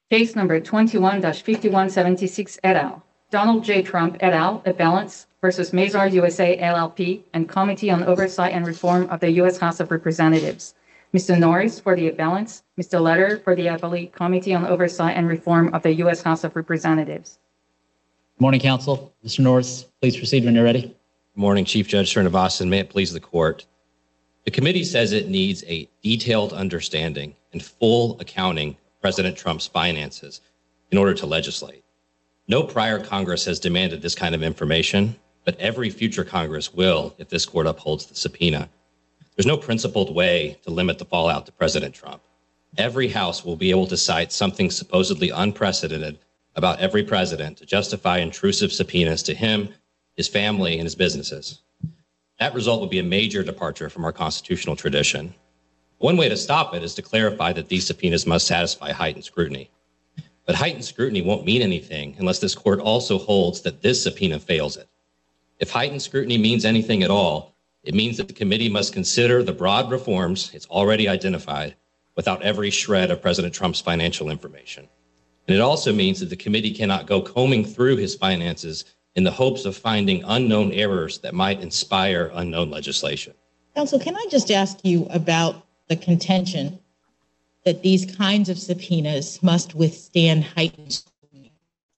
Case number 21-5176 et al. Donald J. Trump et al. Appellants versus Mazars USA LLP and Committee on Oversight and Reform of the U.S. House of Representatives. Mr. Norris for the appellants, Mr. Leder for the appellate, Committee on Oversight and Reform of the U.S. House of Representatives. Good morning, counsel. Mr. Norris, please proceed when you're ready. Good morning, Chief Judge Srinivasan. May it please the court. The committee says it needs a detailed understanding and full accounting of President Trump's finances in order to legislate. No prior Congress has demanded this kind of information, but every future Congress will if this court upholds the subpoena. There's no principled way to limit the fallout to President Trump. Every House will be able to cite something supposedly unprecedented about every president to justify intrusive subpoenas to him, his family, and his businesses. That result would be a major departure from our constitutional tradition. One way to stop it is to clarify that these subpoenas must satisfy heightened scrutiny. But heightened scrutiny won't mean anything unless this court also holds that this subpoena fails it. If heightened scrutiny means anything at all, it means that the committee must consider the broad reforms it's already identified without every shred of President Trump's financial information. And it also means that the committee cannot go combing through his finances in the hopes of finding unknown errors that might inspire unknown legislation. Counsel, can I just ask you about the contention that these kinds of subpoenas must withstand heightened scrutiny?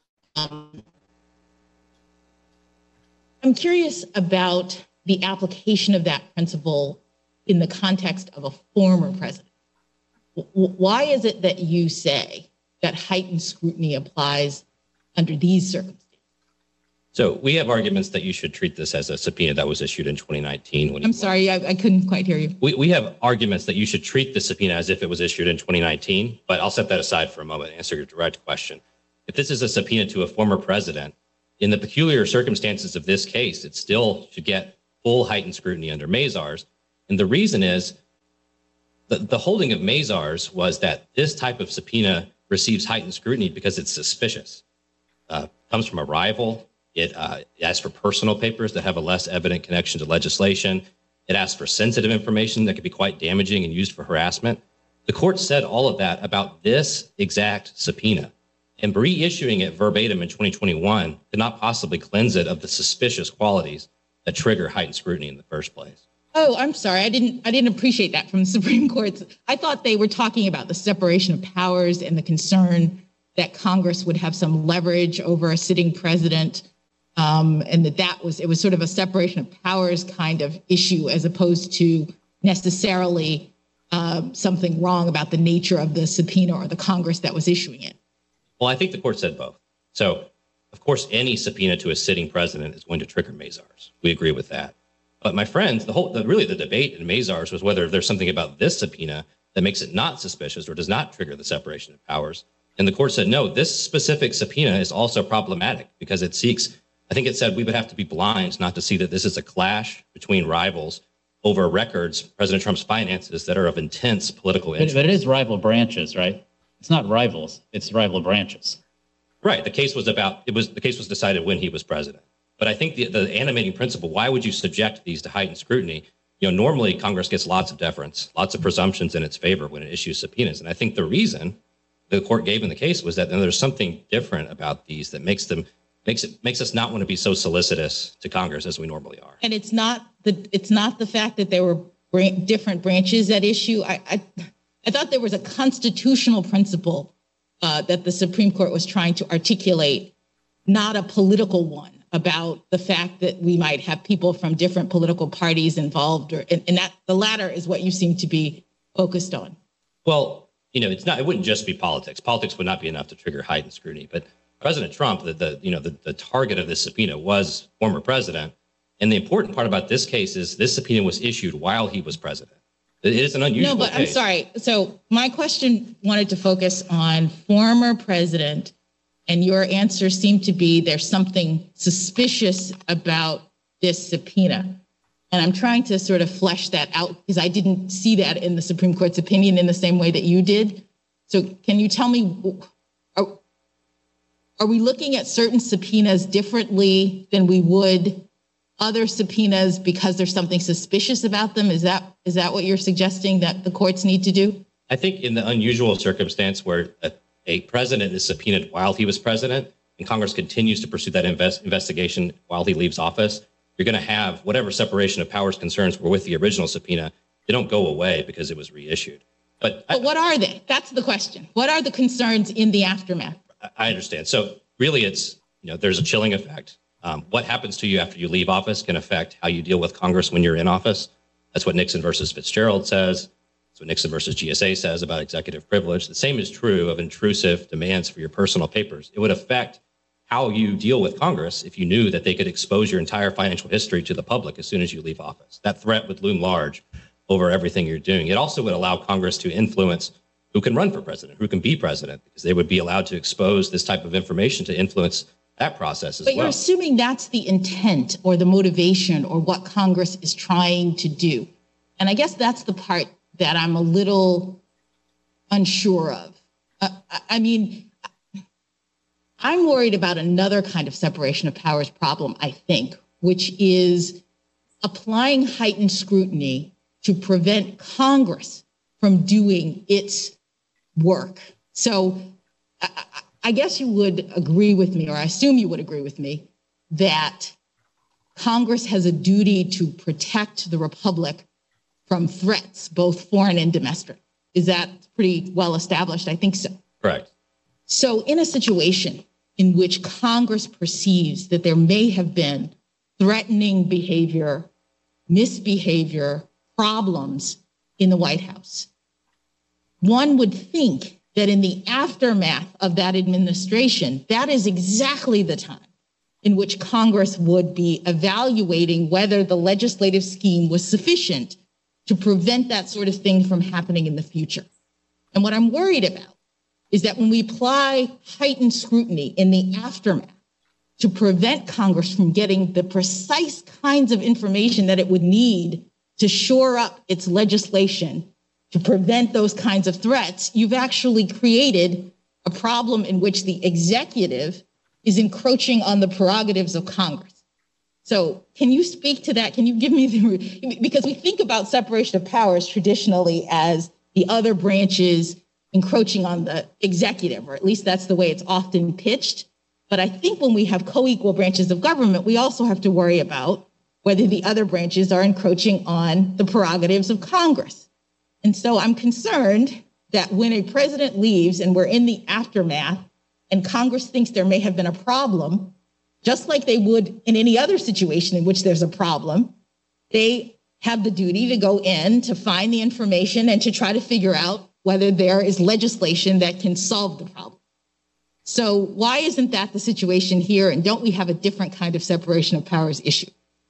I'm curious about the application of that principle in the context of a former president. Why is it that you say that heightened scrutiny applies under these circumstances? So we have arguments that you should treat this as a subpoena that was issued in 2019. I'm sorry, I couldn't quite hear you. We have arguments that you should treat the subpoena as if it was issued in 2019, but I'll set that aside for a moment and answer your direct question. If this is a subpoena to a former president, in the peculiar circumstances of this case, it still should get full heightened scrutiny under Mazars. And the reason is the holding of Mazars was that this type of subpoena receives heightened scrutiny because it's suspicious. Comes from a rival. It asks for personal papers that have a less evident connection to legislation. It asks for sensitive information that could be quite damaging and used for harassment. The court said all of that about this exact subpoena, and reissuing it verbatim in 2021 could not possibly cleanse it of the suspicious qualities that trigger heightened scrutiny in the first place. Oh, I'm sorry. I didn't appreciate that from the Supreme Court. I thought they were talking about the separation of powers and the concern that Congress would have some leverage over a sitting president. And it was sort of a separation of powers kind of issue as opposed to necessarily something wrong about the nature of the subpoena or the Congress that was issuing it. Well, I think the court said both. So, of course, any subpoena to a sitting president is going to trigger Mazars. We agree with that. But my friends, the debate in Mazars was whether there's something about this subpoena that makes it not suspicious or does not trigger the separation of powers. And the court said, no, this specific subpoena is also problematic because it seeks, I think it said we would have to be blind not to see that this is a clash between rivals over records, President Trump's finances that are of intense political interest. But it is rival branches, right? It's not rivals, it's rival branches. Right. The case was decided when he was president. But I think the animating principle, why would you subject these to heightened scrutiny? Normally Congress gets lots of deference, lots of presumptions in its favor when it issues subpoenas. And I think the reason the court gave in the case was that there's something different about these that makes us not want to be so solicitous to Congress as we normally are. And it's not the fact that there were different branches at issue. I thought there was a constitutional principle that the Supreme Court was trying to articulate, not a political one, about the fact that we might have people from different political parties involved, and that the latter is what you seem to be focused on. Well, it wouldn't just be politics. Politics would not be enough to trigger heightened scrutiny, but President Trump, the target of this subpoena was former president. And the important part about this case is this subpoena was issued while he was president. It is an unusual case. I'm sorry. So my question wanted to focus on former president, and your answer seemed to be there's something suspicious about this subpoena. And I'm trying to sort of flesh that out because I didn't see that in the Supreme Court's opinion in the same way that you did. So can you tell me, are we looking at certain subpoenas differently than we would other subpoenas because there's something suspicious about them? Is that what you're suggesting that the courts need to do? I think in the unusual circumstance where a president is subpoenaed while he was president and Congress continues to pursue that investigation while he leaves office, you're going to have whatever separation of powers concerns were with the original subpoena. They don't go away because it was reissued. But what are they? That's the question. What are the concerns in the aftermath? I understand. So really it's, there's a chilling effect. What happens to you after you leave office can affect how you deal with Congress when you're in office. That's what Nixon versus Fitzgerald says. That's what Nixon versus GSA says about executive privilege. The same is true of intrusive demands for your personal papers. It would affect how you deal with Congress if you knew that they could expose your entire financial history to the public as soon as you leave office. That threat would loom large over everything you're doing. It also would allow Congress to influence who can run for president, who can be president, because they would be allowed to expose this type of information to influence that process as well. But you're assuming that's the intent or the motivation or what Congress is trying to do. And I guess that's the part that I'm a little unsure of. I'm worried about another kind of separation of powers problem, I think, which is applying heightened scrutiny to prevent Congress from doing its work. So I guess you would agree with me, or I assume you would agree with me, that Congress has a duty to protect the Republic from threats, both foreign and domestic. Is that pretty well established? I think so. Correct. So in a situation in which Congress perceives that there may have been threatening behavior, misbehavior, problems in the White House, one would think that in the aftermath of that administration, that is exactly the time in which Congress would be evaluating whether the legislative scheme was sufficient to prevent that sort of thing from happening in the future. And what I'm worried about is that when we apply heightened scrutiny in the aftermath to prevent Congress from getting the precise kinds of information that it would need to shore up its legislation to prevent those kinds of threats, you've actually created a problem in which the executive is encroaching on the prerogatives of Congress. So can you speak to that? Can you give me because we think about separation of powers traditionally as the other branches encroaching on the executive, or at least that's the way it's often pitched. But I think when we have co-equal branches of government, we also have to worry about whether the other branches are encroaching on the prerogatives of Congress. And so I'm concerned that when a president leaves and we're in the aftermath and Congress thinks there may have been a problem, just like they would in any other situation in which there's a problem, they have the duty to go in to find the information and to try to figure out whether there is legislation that can solve the problem. So why isn't that the situation here? And don't we have a different kind of separation of powers issue?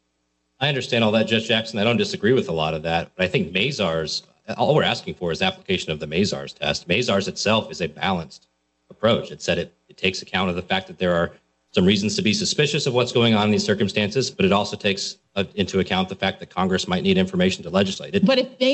I understand all that, Judge Jackson. I don't disagree with a lot of that. But I think Mazars, all we're asking for is application of the Mazars test. Mazars itself is a balanced approach. It said it takes account of the fact that there are some reasons to be suspicious of what's going on in these circumstances, but it also takes into account the fact that Congress might need information to legislate. But if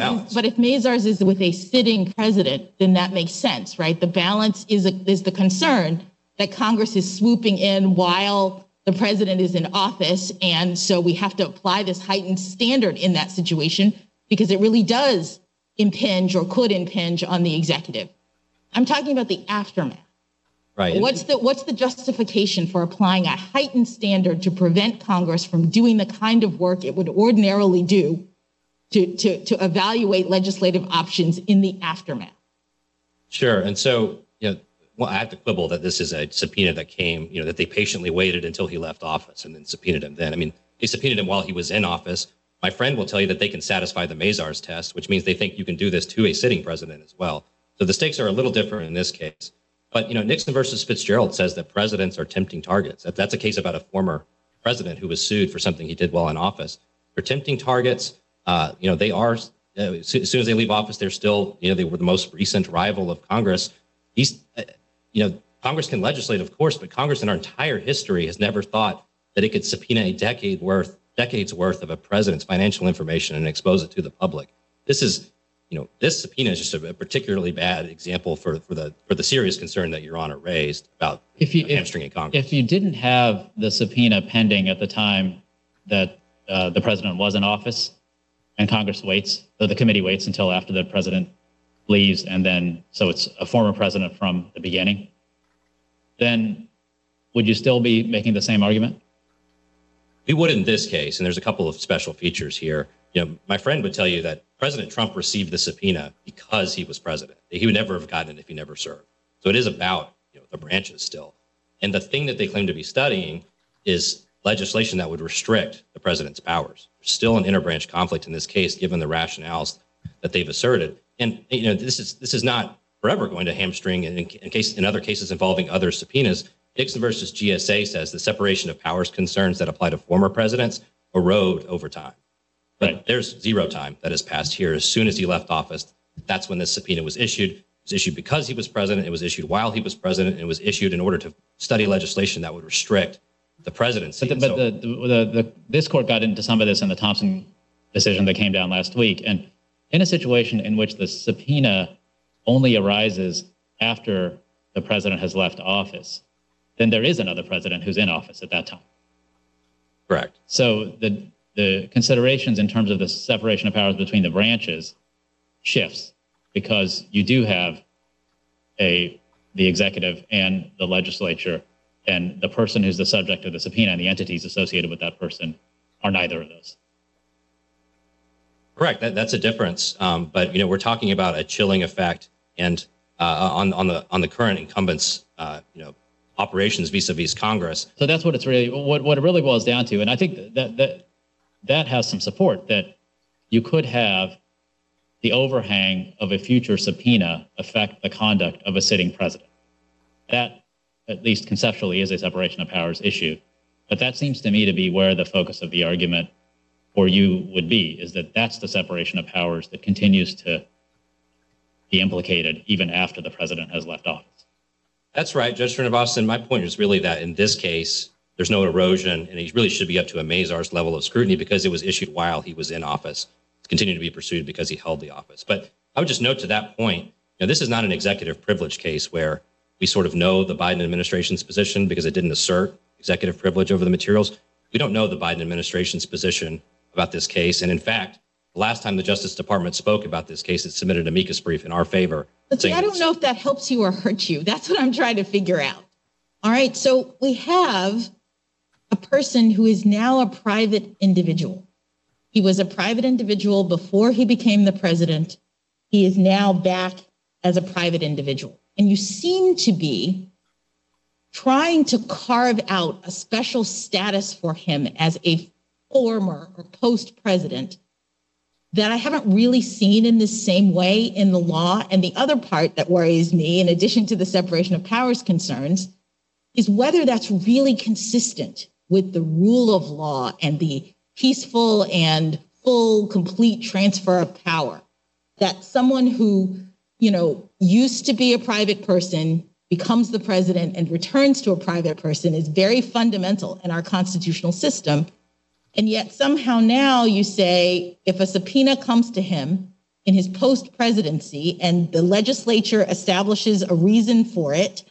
Mazars is with a sitting president, then that makes sense, right? The balance is the concern that Congress is swooping in while the president is in office, and so we have to apply this heightened standard in that situation because it really does impinge or could impinge on the executive. I'm talking about the aftermath. Right. What's the justification for applying a heightened standard to prevent Congress from doing the kind of work it would ordinarily do to evaluate legislative options in the aftermath? Sure. And so, I have to quibble that this is a subpoena that came, that they patiently waited until he left office and then subpoenaed him then. I mean, they subpoenaed him while he was in office. My friend will tell you that they can satisfy the Mazars test, which means they think you can do this to a sitting president as well. So the stakes are a little different in this case. But, Nixon versus Fitzgerald says that presidents are tempting targets. That's a case about a former president who was sued for something he did while in office. They're tempting targets. They are, as soon as they leave office, they're still, they were the most recent rival of Congress. Congress can legislate, of course, but Congress in our entire history has never thought that it could subpoena a decades worth of a president's financial information and expose it to the public. This subpoena is just a particularly bad example for the serious concern that Your Honor raised about hamstringing Congress. If you didn't have the subpoena pending at the time that the president was in office, and Congress waits, or the committee waits until after the president leaves, and then so it's a former president from the beginning, then would you still be making the same argument? We would in this case, and there's a couple of special features here. My friend would tell you that President Trump received the subpoena because he was president. He would never have gotten it if he never served. So it is about the branches still. And the thing that they claim to be studying is legislation that would restrict the president's powers. There's still an interbranch conflict in this case, given the rationales that they've asserted. And this is not forever going to hamstring in other cases involving other subpoenas. Nixon versus GSA says the separation of powers concerns that apply to former presidents erode over time. But there's zero time that has passed here. As soon as he left office, that's when this subpoena was issued. It was issued because he was president. It was issued while he was president. It was issued in order to study legislation that would restrict the presidency. But this court got into some of this in the Thompson decision that came down last week. And in a situation in which the subpoena only arises after the president has left office, then there is another president who's in office at that time. Correct. So the considerations in terms of the separation of powers between the branches shifts, because you do have the executive and the legislature, and the person who's the subject of the subpoena and the entities associated with that person are neither of those. Correct. That's a difference. But we're talking about a chilling effect, and on the current incumbents, operations vis-a-vis Congress. So that's what it's really what it really boils down to. And I think that has some support, that you could have the overhang of a future subpoena affect the conduct of a sitting president. That, at least conceptually, is a separation of powers issue. But that seems to me to be where the focus of the argument for you would be, is that that's the separation of powers that continues to be implicated even after the president has left office. That's right, Judge Srinivasan. My point is really that in this case, there's no erosion, and he really should be up to a Mazars level of scrutiny because it was issued while he was in office. It's continued to be pursued because he held the office. But I would just note to that point, this is not an executive privilege case where we sort of know the Biden administration's position because it didn't assert executive privilege over the materials. We don't know the Biden administration's position about this case. And in fact, the last time the Justice Department spoke about this case, it submitted an amicus brief in our favor. But see, I don't know if that helps you or hurts you. That's what I'm trying to figure out. All right. So we have a person who is now a private individual. He was a private individual before he became the president. He is now back as a private individual. And you seem to be trying to carve out a special status for him as a former or post-president that I haven't really seen in the same way in the law. And the other part that worries me, in addition to the separation of powers concerns, is whether that's really consistent with the rule of law and the peaceful and full, complete transfer of power. That someone who, used to be a private person, becomes the president and returns to a private person is very fundamental in our constitutional system. And yet somehow now you say, if a subpoena comes to him in his post-presidency and the legislature establishes a reason for it,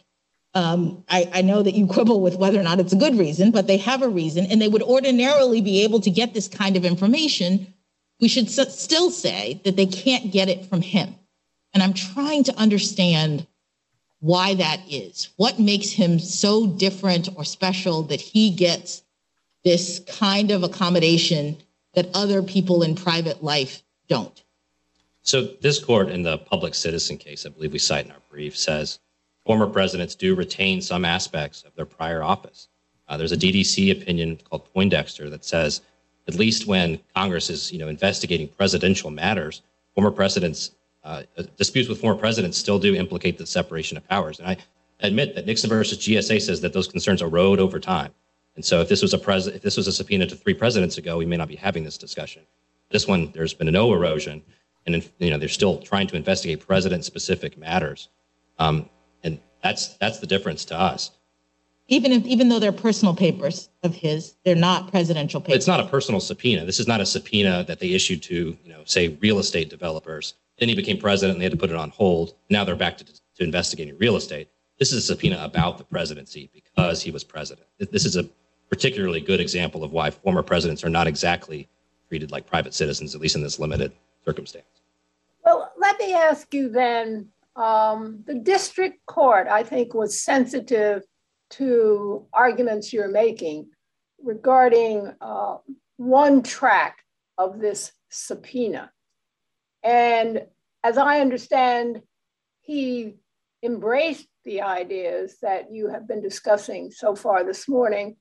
I know that you quibble with whether or not it's a good reason, but they have a reason, and they would ordinarily be able to get this kind of information. We should still say that they can't get it from him. And I'm trying to understand why that is. What makes him so different or special that he gets this kind of accommodation that other people in private life don't? So this court in the public citizen case, I believe we cite in our brief, says former presidents do retain some aspects of their prior office. There's a DDC opinion called Poindexter that says, at least when Congress is, investigating presidential matters, former presidents, disputes with former presidents still do implicate the separation of powers. And I admit that Nixon versus GSA says that those concerns erode over time. And so if this was a subpoena to 3 presidents ago, we may not be having this discussion. This one, there's been no erosion, and they're still trying to investigate president-specific matters. And that's the difference to us. Even though they're personal papers of his, they're not presidential papers. It's not a personal subpoena. This is not a subpoena that they issued to, say, real estate developers. Then he became president and they had to put it on hold. Now they're back to investigating real estate. This is a subpoena about the presidency because he was president. This is a particularly good example of why former presidents are not exactly treated like private citizens, at least in this limited circumstance. Well, let me ask you then, the district court, I think, was sensitive to arguments you're making regarding one track of this subpoena. And as I understand, he embraced the ideas that you have been discussing so far this morning,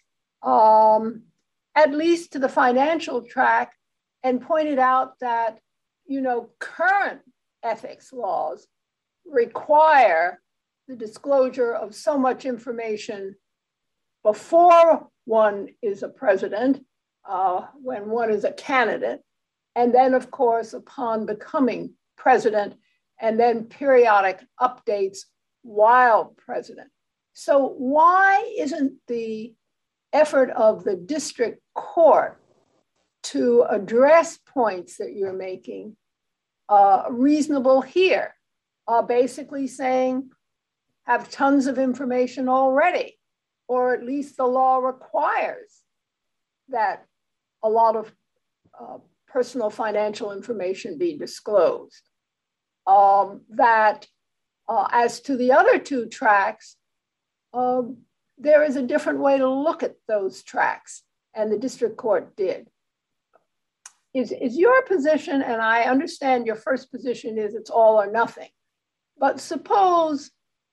at least to the financial track, and pointed out that, current ethics laws require the disclosure of so much information before one is a president, when one is a candidate, and then, of course, upon becoming president, and then periodic updates while president. So why isn't the effort of the district court to address points that you're making reasonable here? Basically saying, have tons of information already, or at least the law requires that a lot of personal financial information be disclosed. That as to the other two tracks, there is a different way to look at those tracks, and the district court did. Is your position, and I understand your first position is it's all or nothing, but suppose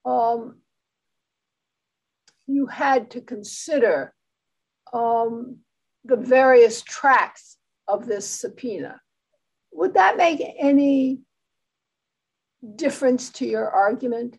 you had to consider the various tracks of this subpoena. Would that make any difference to your argument?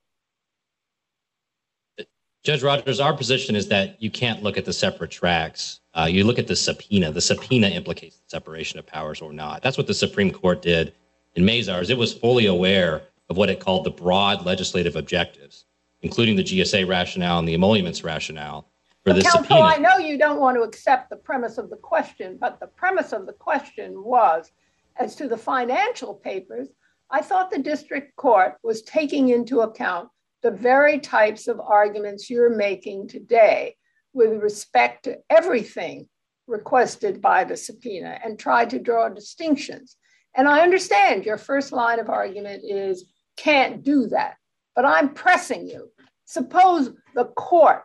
Judge Rogers, our position is that you can't look at the separate tracks. You look at the subpoena. The subpoena implicates the separation of powers or not. That's what the Supreme Court did in Mazars. It was fully aware of what it called the broad legislative objectives, including the GSA rationale and the emoluments rationale for the subpoena. Counsel, I know you don't want to accept the premise of the question, but the premise of the question was, as to the financial papers, I thought the district court was taking into account the very types of arguments you're making today with respect to everything requested by the subpoena and tried to draw distinctions. And I understand your first line of argument is can't do that, but I'm pressing you. Suppose the court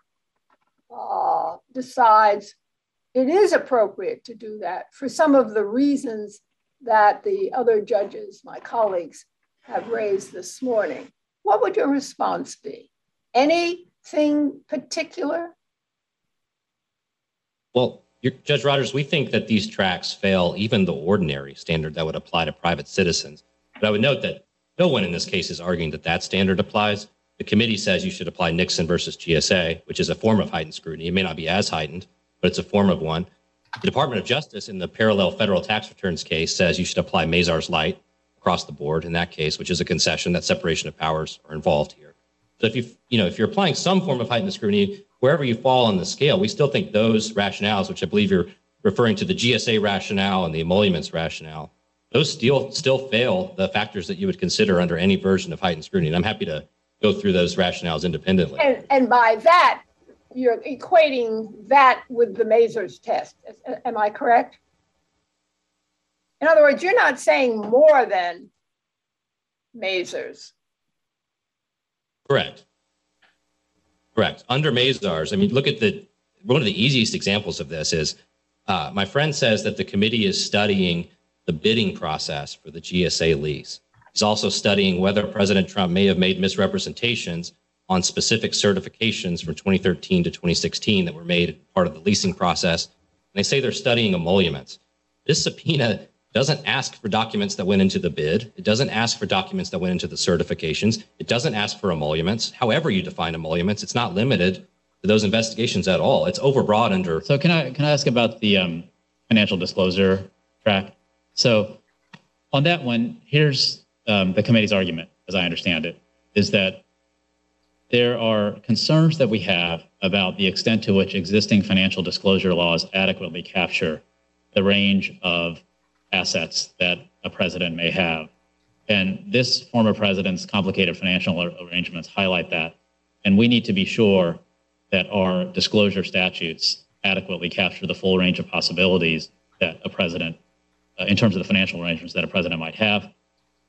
decides it is appropriate to do that for some of the reasons that the other judges, my colleagues, have raised this morning. What would your response be? Anything particular? Well, Judge Rogers, we think that these tracks fail even the ordinary standard that would apply to private citizens. But I would note that no one in this case is arguing that that standard applies. The committee says you should apply Nixon versus GSA, which is a form of heightened scrutiny. It may not be as heightened, but it's a form of one. The Department of Justice in the parallel federal tax returns case says you should apply Mazars Light across the board in that case, which is a concession that separation of powers are involved here. So if you're applying some form of heightened scrutiny, wherever you fall on the scale, we still think those rationales, which I believe you're referring to the GSA rationale and the emoluments rationale, those still fail the factors that you would consider under any version of heightened scrutiny. And I'm happy to go through those rationales independently. And by that, you're equating that with the Mazars test. Am I correct? In other words, you're not saying more than Mazars. Correct. Under Mazars, I mean, look at one of the easiest examples of this is my friend says that the committee is studying the bidding process for the GSA lease. He's also studying whether President Trump may have made misrepresentations on specific certifications from 2013 to 2016 that were made part of the leasing process. And they say they're studying emoluments. This subpoena doesn't ask for documents that went into the bid. It doesn't ask for documents that went into the certifications. It doesn't ask for emoluments. However you define emoluments, it's not limited to those investigations at all. It's overbroad under. So can I ask about the financial disclosure track? So on that one, here's the committee's argument, as I understand it, is that there are concerns that we have about the extent to which existing financial disclosure laws adequately capture the range of assets that a president may have. And this former president's complicated financial arrangements highlight that. And we need to be sure that our disclosure statutes adequately capture the full range of possibilities that a president, in terms of the financial arrangements that a president might have.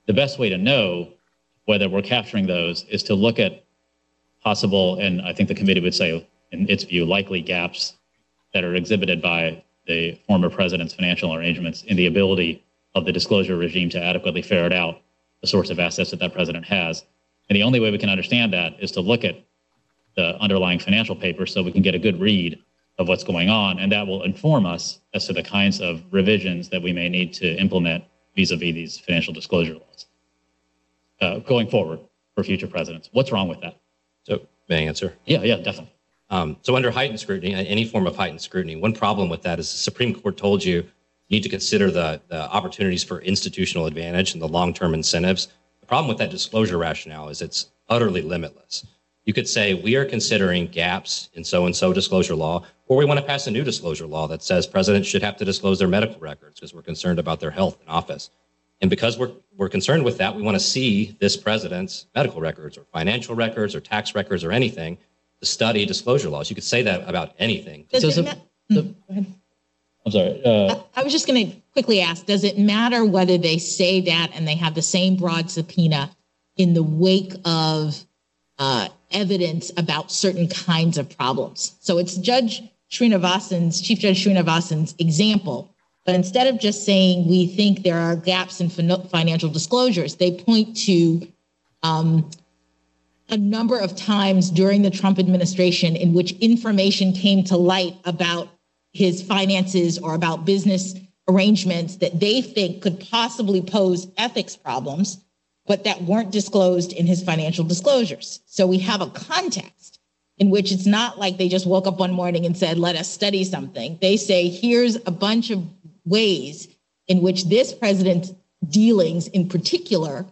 the best way to know whether we're capturing those is to look at possible, and I think the committee would say, in its view, likely gaps that are exhibited by the former president's financial arrangements in the ability of the disclosure regime to adequately ferret out the sorts of assets that that president has. And the only way we can understand that is to look at the underlying financial papers so we can get a good read of what's going on. And that will inform us as to the kinds of revisions that we may need to implement vis-a-vis these financial disclosure laws going forward for future presidents. What's wrong with that? So may I answer? Yeah, definitely. So under heightened scrutiny, any form of heightened scrutiny, one problem with that is the Supreme Court told you need to consider the opportunities for institutional advantage and the long-term incentives. The problem with that disclosure rationale is it's utterly limitless. You could say we are considering gaps in so-and-so disclosure law, or we want to pass a new disclosure law that says presidents should have to disclose their medical records because we're concerned about their health in office. And because we're concerned with that, we want to see this president's medical records or financial records or tax records or anything to study disclosure laws. You could say that about anything. Go ahead. I'm sorry. I was just going to quickly ask, does it matter whether they say that and they have the same broad subpoena in the wake of evidence about certain kinds of problems? So it's Chief Judge Srinivasan's example, but instead of just saying we think there are gaps in financial disclosures, they point to a number of times during the Trump administration in which information came to light about his finances or about business arrangements that they think could possibly pose ethics problems, but that weren't disclosed in his financial disclosures. So we have a context in which it's not like they just woke up one morning and said, let us study something. They say, here's a bunch of ways in which this president's dealings in particular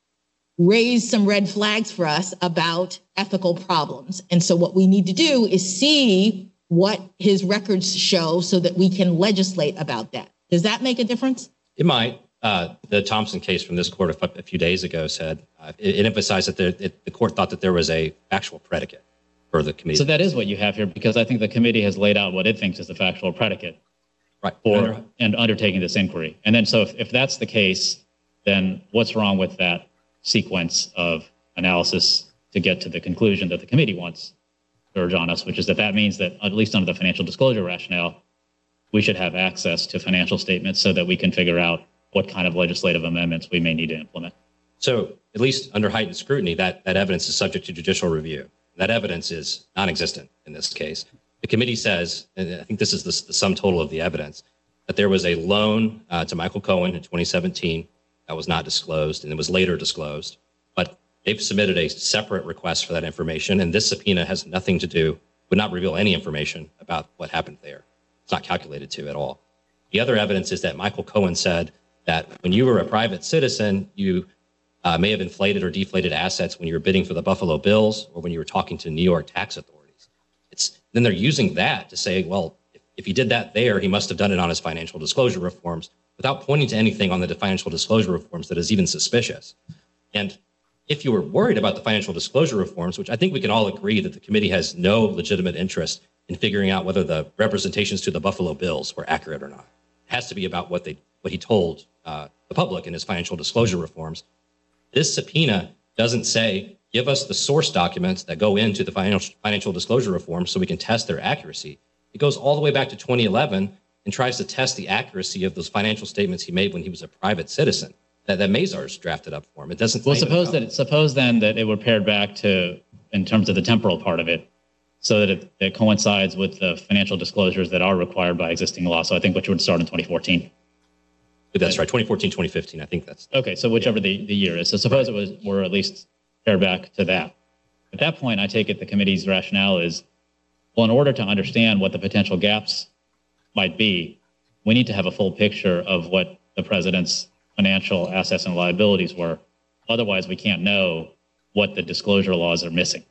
raised some red flags for us about ethical problems. And so what we need to do is see what his records show so that we can legislate about that. Does that make a difference? It might. The Thompson case from this court a few days ago said, it emphasized that the court thought that there was a factual predicate for the committee. So that is what you have here, because I think the committee has laid out what it thinks is the factual predicate for and undertaking this inquiry. And then so if that's the case, then what's wrong with that sequence of analysis to get to the conclusion that the committee wants to urge on us, which is that means that, at least under the financial disclosure rationale, we should have access to financial statements so that we can figure out what kind of legislative amendments we may need to implement. So at least under heightened scrutiny, that evidence is subject to judicial review. That evidence is non-existent in this case. The committee says, and I think this is the sum total of the evidence, that there was a loan to Michael Cohen in 2017 that was not disclosed, and it was later disclosed. But they've submitted a separate request for that information, and this subpoena has nothing to do, would not reveal any information about what happened there. It's not calculated to at all. The other evidence is that Michael Cohen said that when you were a private citizen, you may have inflated or deflated assets when you were bidding for the Buffalo Bills or when you were talking to New York tax authorities. Then they're using that to say, well, if he did that there, he must have done it on his financial disclosure reforms without pointing to anything on the financial disclosure reforms that is even suspicious. And if you were worried about the financial disclosure reforms, which I think we can all agree that the committee has no legitimate interest in figuring out whether the representations to the Buffalo Bills were accurate or not. It has to be about what he told the public in his financial disclosure reforms. This subpoena doesn't say, give us the source documents that go into the financial disclosure reforms so we can test their accuracy. It goes all the way back to 2011 and tries to test the accuracy of those financial statements he made when he was a private citizen that Mazars drafted up for him. It doesn't. Well, suppose then that it were paired back to, in terms of the temporal part of it, so that it coincides with the financial disclosures that are required by existing law. So I think which would start in 2014. That's right, 2014, 2015. I think that's okay. So whichever the year is. So suppose it were at least paired back to that. At that point, I take it the committee's rationale is, well, in order to understand what the potential gaps might be, we need to have a full picture of what the president's financial assets and liabilities were. Otherwise, we can't know what the disclosure laws are missing.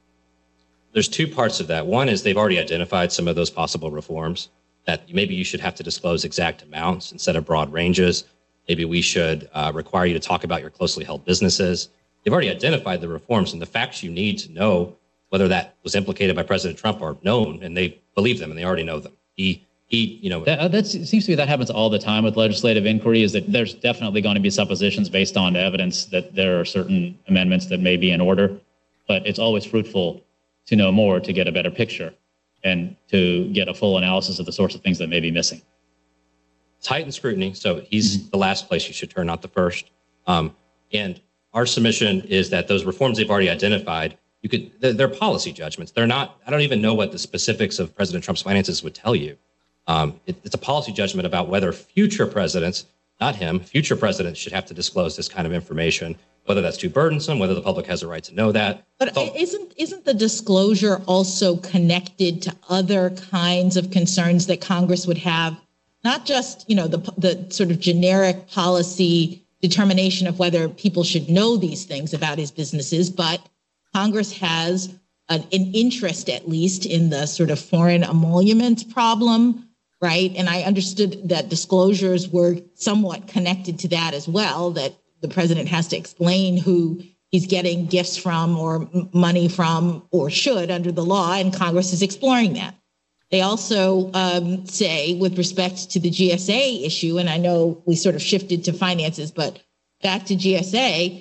There's two parts of that. One is they've already identified some of those possible reforms, that maybe you should have to disclose exact amounts instead of broad ranges. Maybe we should require you to talk about your closely held businesses. They've already identified the reforms, and the facts you need to know whether that was implicated by President Trump are known, and they believe them, and they already know them. He That seems to me that happens all the time with legislative inquiry, is that there's definitely going to be suppositions based on evidence that there are certain amendments that may be in order, but it's always fruitful to know more to get a better picture and to get a full analysis of the sorts of things that may be missing. It's heightened scrutiny, so he's the last place you should turn, not the first. And our submission is that those reforms they've already identified, they're policy judgments. They're not, I don't even know what the specifics of President Trump's finances would tell you. It's a policy judgment about whether future presidents, not him, future presidents should have to disclose this kind of information, whether that's too burdensome, whether the public has a right to know that. But isn't the disclosure also connected to other kinds of concerns that Congress would have? Not just, the sort of generic policy determination of whether people should know these things about his businesses, but Congress has an interest, at least, in the sort of foreign emolument problem, right? And I understood that disclosures were somewhat connected to that as well, that the president has to explain who he's getting gifts from or money from, or should under the law, and Congress is exploring that. They also say, with respect to the GSA issue, and I know we sort of shifted to finances, but back to GSA,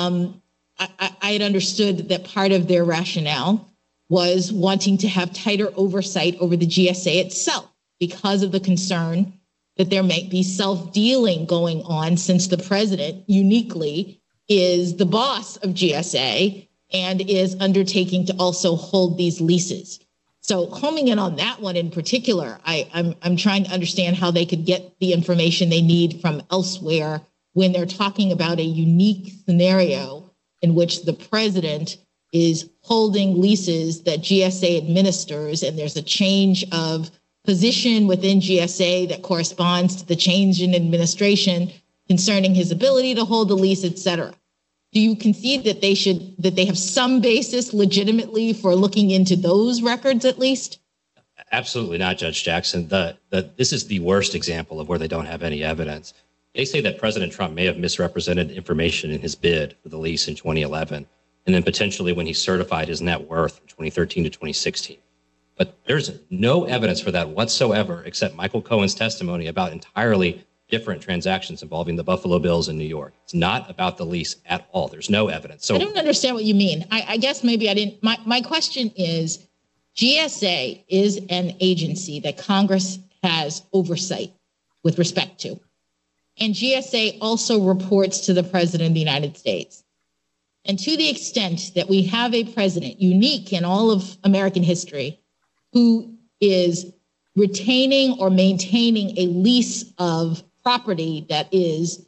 I had understood that part of their rationale was wanting to have tighter oversight over the GSA itself because of the concern that there might be self-dealing going on, since the president uniquely is the boss of GSA and is undertaking to also hold these leases. So homing in on that one in particular, I'm trying to understand how they could get the information they need from elsewhere when they're talking about a unique scenario in which the president is holding leases that GSA administers, and there's a change of position within GSA that corresponds to the change in administration concerning his ability to hold the lease, et cetera. Do you concede that they have some basis legitimately for looking into those records at least? Absolutely not, Judge Jackson. This is the worst example of where they don't have any evidence. They say that President Trump may have misrepresented information in his bid for the lease in 2011, and then potentially when he certified his net worth from 2013 to 2016. But there's no evidence for that whatsoever, except Michael Cohen's testimony about entirely different transactions involving the Buffalo Bills in New York. It's not about the lease at all. There's no evidence. So I don't understand what you mean. I guess maybe I didn't. My question is, GSA is an agency that Congress has oversight with respect to. And GSA also reports to the President of the United States. And to the extent that we have a president unique in all of American history who is retaining or maintaining a lease of property that is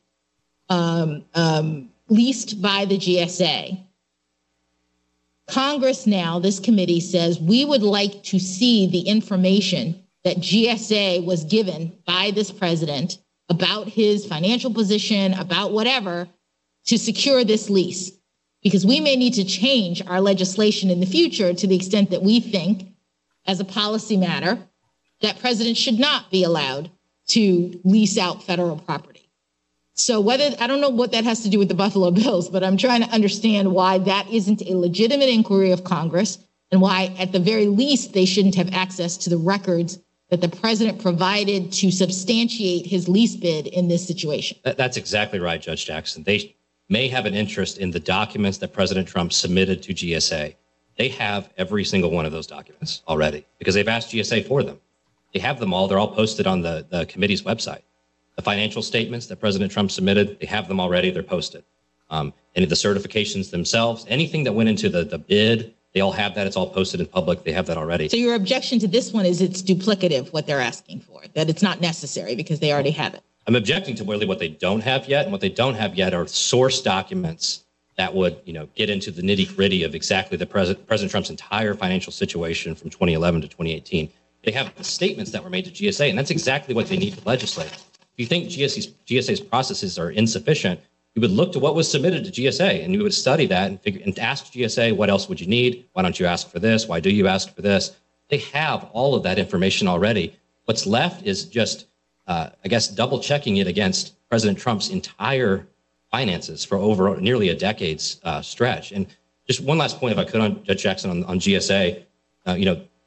leased by the GSA, Congress now, this committee says, we would like to see the information that GSA was given by this president about his financial position, about whatever, to secure this lease. Because we may need to change our legislation in the future to the extent that we think, as a policy matter, that presidents should not be allowed to lease out federal property. So I don't know what that has to do with the Buffalo Bills, but I'm trying to understand why that isn't a legitimate inquiry of Congress, and why, at the very least, they shouldn't have access to the records that the president provided to substantiate his lease bid in this situation. That's exactly right, Judge Jackson. They may have an interest in the documents that President Trump submitted to GSA. They have every single one of those documents already because they've asked GSA for them. They have them all. They're all posted on the committee's website. The financial statements that President Trump submitted, they have them already. They're posted. And the certifications themselves, anything that went into the bid, they all have that. It's all posted in public. They have that already. So your objection to this one is it's duplicative, what they're asking for, that it's not necessary because they already have it. I'm objecting to really what they don't have yet. And what they don't have yet are source documents that would, get into the nitty gritty of exactly the President Trump's entire financial situation from 2011 to 2018. They have the statements that were made to GSA, and that's exactly what they need to legislate. If you think GSA's processes are insufficient, you would look to what was submitted to GSA, and you would study that and ask GSA, what else would you need? Why don't you ask for this? Why do you ask for this? They have all of that information already. What's left is just, double checking it against President Trump's entire finances for over nearly a decade's stretch. And just one last point, if I could, on Judge Jackson on GSA.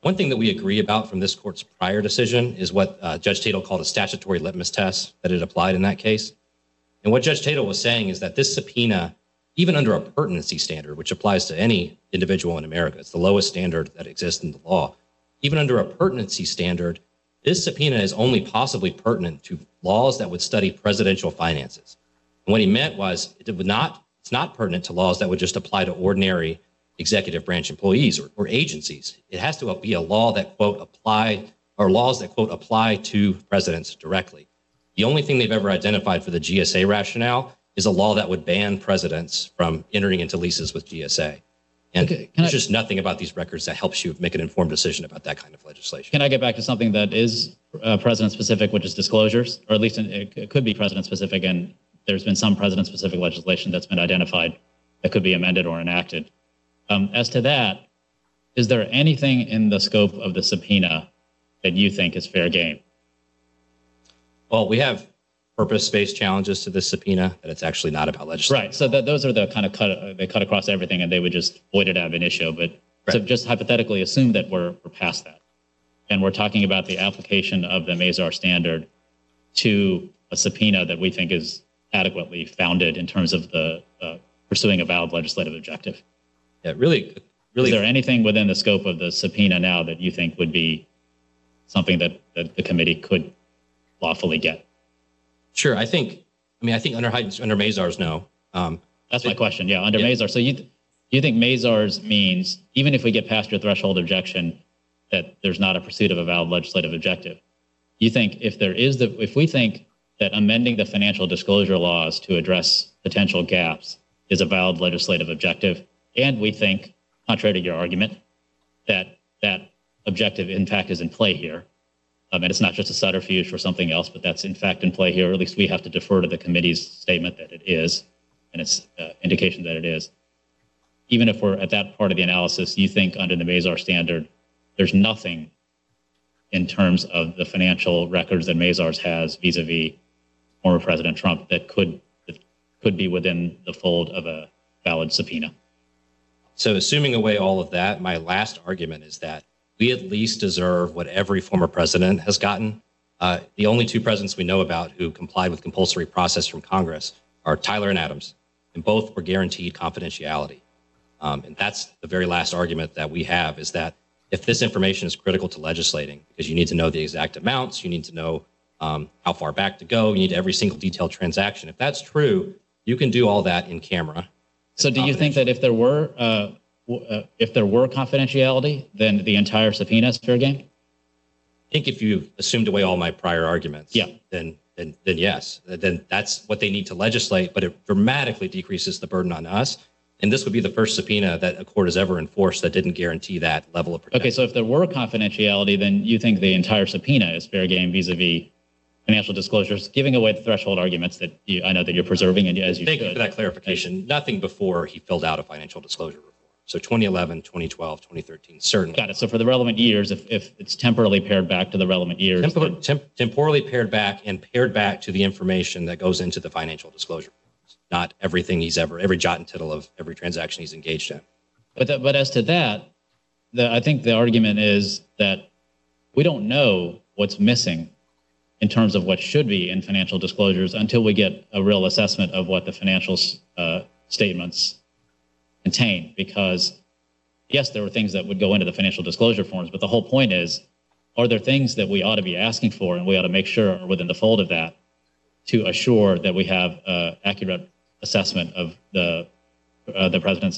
One thing that we agree about from this court's prior decision is what Judge Tatel called a statutory litmus test that it applied in that case. And what Judge Tatel was saying is that this subpoena, even under a pertinency standard, which applies to any individual in America, it's the lowest standard that exists in the law. Even under a pertinency standard, this subpoena is only possibly pertinent to laws that would study presidential finances. And what he meant was it's not pertinent to laws that would just apply to ordinary executive branch employees or agencies. It has to be a law that, quote, laws that, quote, apply to presidents directly. The only thing they've ever identified for the GSA rationale is a law that would ban presidents from entering into leases with GSA. And there's just nothing about these records that helps you make an informed decision about that kind of legislation. Can I get back to something that is president-specific, which is disclosures, or at least it could be president-specific, and there's been some president-specific legislation that's been identified that could be amended or enacted. As to that, is there anything in the scope of the subpoena that you think is fair game? Well, we have purpose-based challenges to this subpoena that it's actually not about legislation. Right. So those are the kind of they cut across everything, and they would just void it ab initio. But right. So just hypothetically assume that we're past that, and we're talking about the application of the Mazars standard to a subpoena that we think is adequately founded in terms of the pursuing a valid legislative objective. Yeah, really. Is there anything within the scope of the subpoena now that you think would be something that the committee could lawfully get? Sure. I think under Mazars, no. That's my question. Yeah, under Mazars. So you think Mazars means, even if we get past your threshold objection, that there's not a pursuit of a valid legislative objective? You think if we think that amending the financial disclosure laws to address potential gaps is a valid legislative objective, and we think, contrary to your argument, that that objective in fact is in play here, and it's not just a subterfuge for something else, but that's in fact in play here, or at least we have to defer to the committee's statement that it is, and its indication that it is. Even if we're at that part of the analysis, you think under the Mazars standard, there's nothing in terms of the financial records that Mazars has vis-a-vis former President Trump that could be within the fold of a valid subpoena? So assuming away all of that, my last argument is that we at least deserve what every former president has gotten. The only two presidents we know about who complied with compulsory process from Congress are Tyler and Adams, and both were guaranteed confidentiality. And that's the very last argument that we have, is that if this information is critical to legislating, because you need to know the exact amounts, you need to know how far back to go, you need every single detailed transaction. If that's true, you can do all that in camera. So do you think that if there were confidentiality, then the entire subpoena is fair game? I think if you assumed away all my prior arguments, yeah, then yes, then that's what they need to legislate, but it dramatically decreases the burden on us. And this would be the first subpoena that a court has ever enforced that didn't guarantee that level of protection. Okay, so if there were confidentiality, then you think the entire subpoena is fair game vis-a-vis financial disclosures, giving away the threshold arguments that I know that you're preserving, and as you Thank should. you for that clarification. Nothing before he filled out a financial disclosure report. So 2011, 2012, 2013, certainly. Got it. So for the relevant years, if it's temporally paired back to the relevant years. Temporally paired back and paired back to the information that goes into the financial disclosure. Not everything every jot and tittle of every transaction he's engaged in. But as to that, I think the argument is that we don't know what's missing in terms of what should be in financial disclosures until we get a real assessment of what the financial statements contain. Because yes, there were things that would go into the financial disclosure forms, but the whole point is, are there things that we ought to be asking for and we ought to make sure are within the fold of that to assure that we have accurate assessment of the president's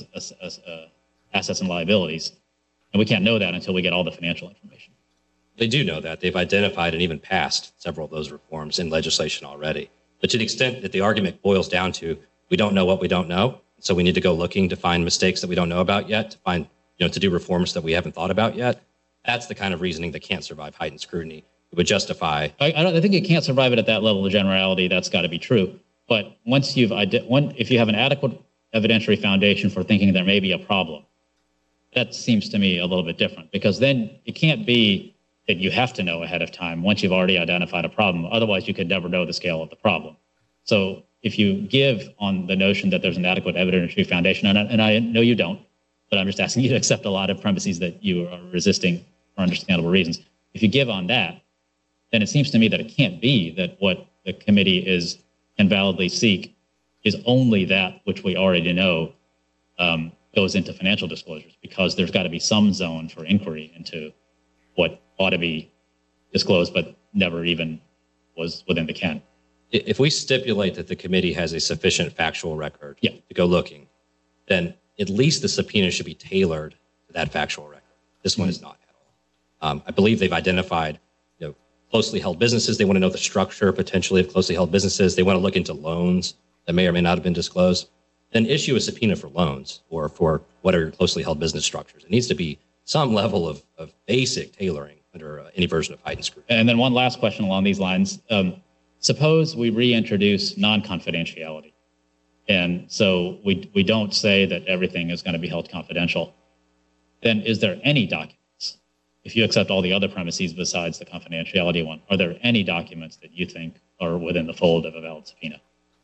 assets and liabilities? And we can't know that until we get all the financial information. They do know that. They've identified and even passed several of those reforms in legislation already. But to the extent that the argument boils down to, we don't know what we don't know, so we need to go looking to find mistakes that we don't know about yet, to do reforms that we haven't thought about yet, that's the kind of reasoning that can't survive heightened scrutiny. It would justify. I think it can't survive it at that level of generality. That's got to be true. But if you have an adequate evidentiary foundation for thinking there may be a problem, that seems to me a little bit different, because then it can't be that you have to know ahead of time once you've already identified a problem. Otherwise, you could never know the scale of the problem. So if you give on the notion that there's an adequate evidentiary foundation, and I know you don't, but I'm just asking you to accept a lot of premises that you are resisting for understandable reasons. If you give on that, then it seems to me that it can't be that what the committee can validly seek is only that which we already know goes into financial disclosures, because there's got to be some zone for inquiry into what ought to be disclosed but never even was within the ken. If we stipulate that the committee has a sufficient factual record to go looking, then at least the subpoena should be tailored to that factual record. This one is not at all. I believe they've identified closely held businesses. They want to know the structure potentially of closely held businesses. They want to look into loans that may or may not have been disclosed. Then issue a subpoena for loans or for what are your closely held business structures. It needs to be some level of basic tailoring under any version of heightened scrutiny. And then one last question along these lines. Suppose we reintroduce non-confidentiality. And so we don't say that everything is going to be held confidential. Then is there any documents, if you accept all the other premises besides the confidentiality one, are there any documents that you think are within the fold of a valid subpoena?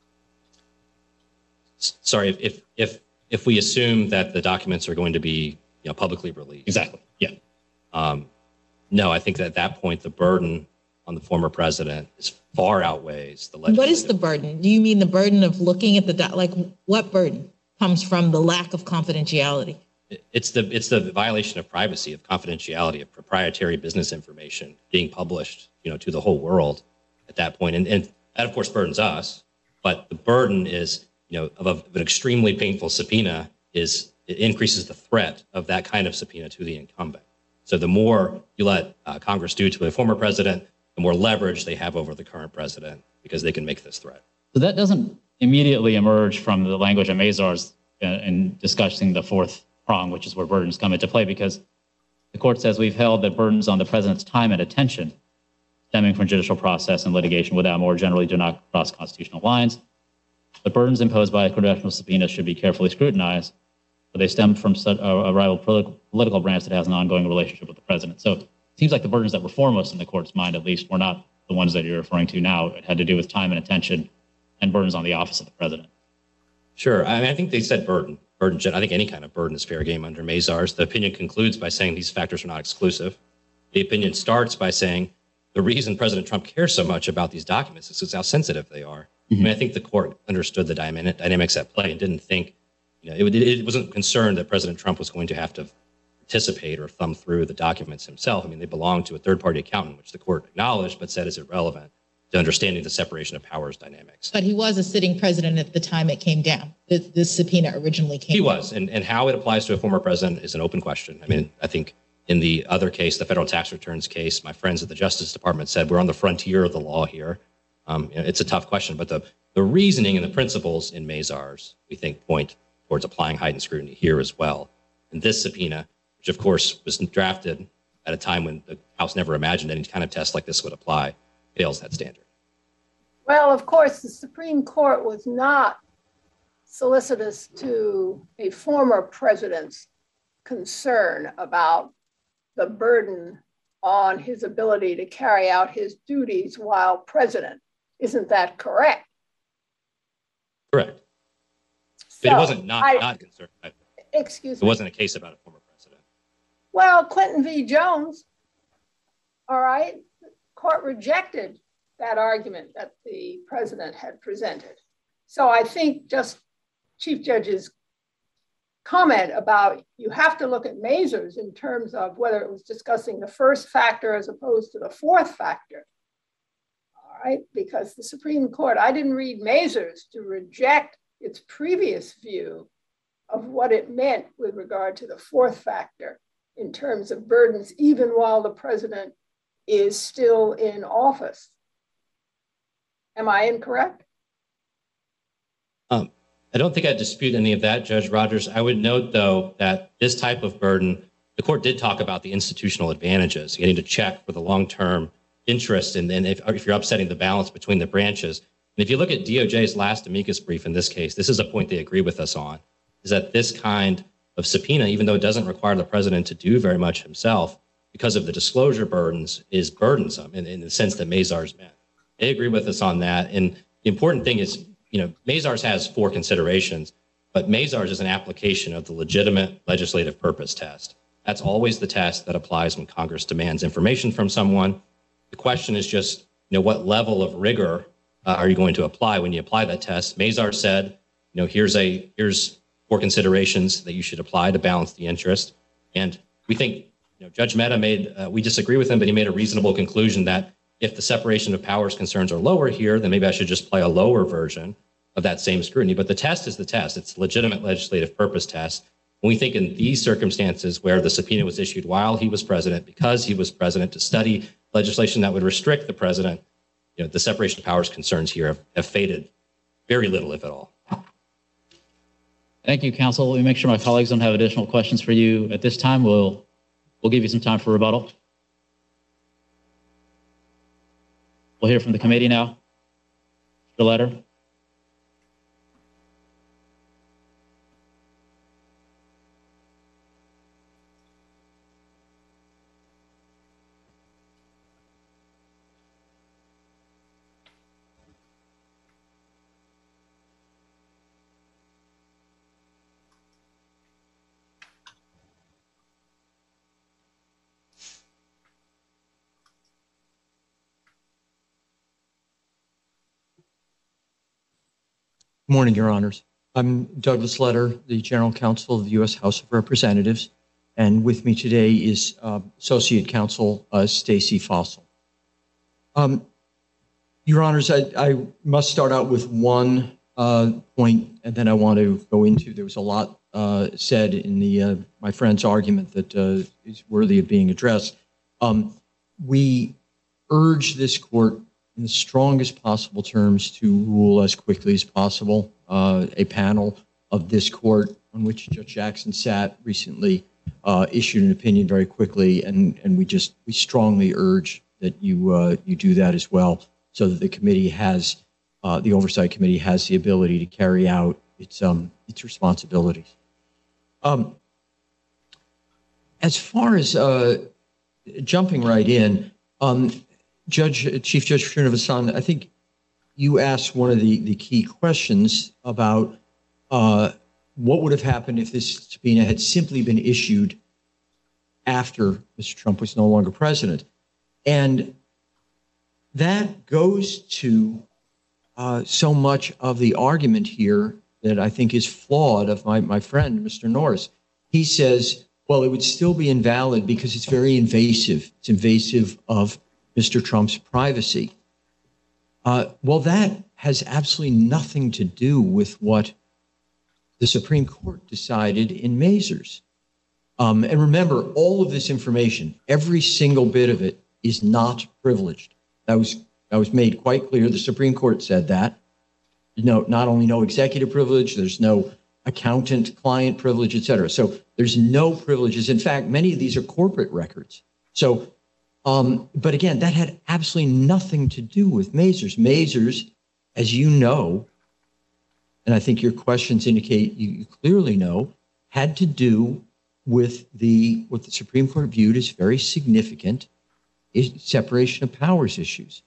Sorry, if we assume that the documents are going to be publicly released. Exactly, yeah. No, I think that at that point, the burden on the former president far outweighs the legislative. What is the burden? Do you mean the burden of looking at what burden comes from the lack of confidentiality? It's the violation of privacy, of confidentiality, of proprietary business information being published, to the whole world at that point. And that, of course, burdens us. But the burden is, of an extremely painful subpoena it increases the threat of that kind of subpoena to the incumbent. So the more you let Congress do to a former president, the more leverage they have over the current president because they can make this threat. So that doesn't immediately emerge from the language of Mazars in discussing the fourth prong, which is where burdens come into play, because the court says we've held that burdens on the president's time and attention stemming from judicial process and litigation without more generally do not cross constitutional lines. The burdens imposed by a congressional subpoena should be carefully scrutinized, but they stem from a rival political branch that has an ongoing relationship with the president. So it seems like the burdens that were foremost in the court's mind, at least, were not the ones that you're referring to now. It had to do with time and attention and burdens on the office of the president. Sure. I think they said burden. I think any kind of burden is fair game under Mazars. The opinion concludes by saying these factors are not exclusive. The opinion starts by saying the reason President Trump cares so much about these documents is because how sensitive they are. Mm-hmm. I think the court understood the dynamics at play and didn't think, it wasn't concerned that President Trump was going to have to participate or thumb through the documents himself. They belong to a third-party accountant, which the court acknowledged but said is irrelevant to understanding the separation of powers dynamics. But he was a sitting president at the time it came down. The subpoena originally came down. He was, and how it applies to a former president is an open question. I think in the other case, the federal tax returns case, my friends at the Justice Department said we're on the frontier of the law here. It's a tough question, but the reasoning and the principles in Mazars, we think, point towards applying heightened scrutiny here as well. And this subpoena, which of course was drafted at a time when the House never imagined any kind of test like this would apply, fails that standard. Well, of course, the Supreme Court was not solicitous to a former president's concern about the burden on his ability to carry out his duties while president. Isn't that correct? Correct. But it wasn't not concerned. Excuse me. It wasn't a case about a former president. Well, Clinton v. Jones, all right, the court rejected that argument that the president had presented. So I think just Chief Judge's comment about you have to look at Mazars in terms of whether it was discussing the first factor as opposed to the fourth factor. All right, because the Supreme Court, I didn't read Mazars to reject its previous view of what it meant with regard to the fourth factor in terms of burdens, even while the president is still in office. Am I incorrect? I don't think I'd dispute any of that, Judge Rogers. I would note, though, that this type of burden, the court did talk about the institutional advantages, getting to check for the long-term interest, and then if you're upsetting the balance between the branches. And if you look at DOJ's last amicus brief in this case, this is a point they agree with us on, is that this kind of subpoena, even though it doesn't require the president to do very much himself, because of the disclosure burdens, is burdensome in the sense that Mazars meant. They agree with us on that. And the important thing is, Mazars has four considerations, but Mazars is an application of the legitimate legislative purpose test. That's always the test that applies when Congress demands information from someone. The question is just, what level of rigor are you going to apply when you apply that test? Mazars said, here's 4 considerations that you should apply to balance the interest. And we think, Judge Mehta we disagree with him, but he made a reasonable conclusion that if the separation of powers concerns are lower here, then maybe I should just play a lower version of that same scrutiny. But the test is the test. It's a legitimate legislative purpose test. And we think in these circumstances where the subpoena was issued while he was president, because he was president, to study legislation that would restrict the president, the separation of powers concerns here have faded very little, if at all. Thank you, counsel. Let me make sure my colleagues don't have additional questions for you at this time. We'll give you some time for rebuttal. We'll hear from the committee now. Mr. Letter. Good morning, Your Honors. I'm Douglas Letter, the General Counsel of the U.S. House of Representatives, and with me today is Associate Counsel Stacey Fossil. Your Honors, I must start out with one point, and then I want to go into. There was a lot said in my friend's argument that is worthy of being addressed. We urge this court in the strongest possible terms to rule as quickly as possible. A panel of this court on which Judge Jackson sat recently issued an opinion very quickly, and we strongly urge that you do that as well, so that the committee has the Oversight Committee has the ability to carry out its responsibilities. As far as jumping right in, Chief Judge Srinivasan, I think you asked one of the key questions about what would have happened if this subpoena had simply been issued after Mr. Trump was no longer president. And that goes to so much of the argument here that I think is flawed of my friend, Mr. Norris. He says, well, it would still be invalid because it's very invasive. It's invasive of Mr. Trump's privacy. Well, that has absolutely nothing to do with what the Supreme Court decided in Mazars. And remember, all of this information, every single bit of it, is not privileged. That was made quite clear. The Supreme Court said that. Not only no executive privilege, there's no accountant-client privilege, et cetera. So there's no privileges. In fact, many of these are corporate records. So but again, that had absolutely nothing to do with Mazars. Mazars, as you know, and I think your questions indicate you clearly know, had to do with what the Supreme Court viewed as very significant separation of powers issues.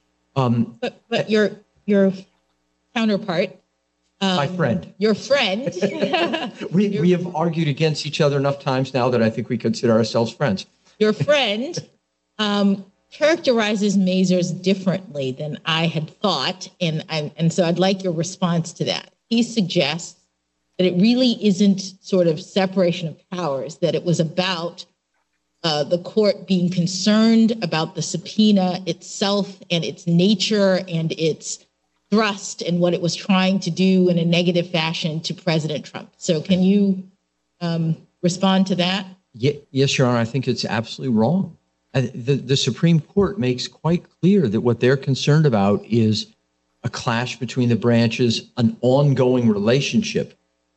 But your counterpart, my friend, your friend, we have argued against each other enough times now that I think we consider ourselves friends. Your friend characterizes Mazars differently than I had thought, and so I'd like your response to that. He suggests that it really isn't sort of separation of powers, that it was about the court being concerned about the subpoena itself and its nature and its thrust and what it was trying to do in a negative fashion to President Trump. So can you respond to that? Yes, Your Honor, I think it's absolutely wrong. The Supreme Court makes quite clear that what they're concerned about is a clash between the branches, an ongoing relationship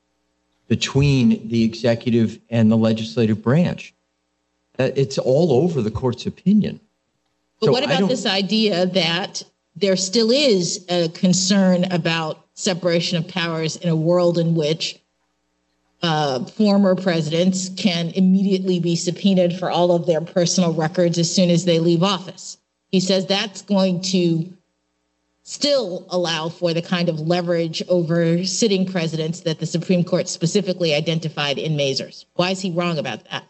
between the executive and the legislative branch. It's all over the court's opinion. But so what about this idea that there still is a concern about separation of powers in a world in which former presidents can immediately be subpoenaed for all of their personal records as soon as they leave office? He says that's going to still allow for the kind of leverage over sitting presidents that the Supreme Court specifically identified in Mazars? Why is he wrong about that?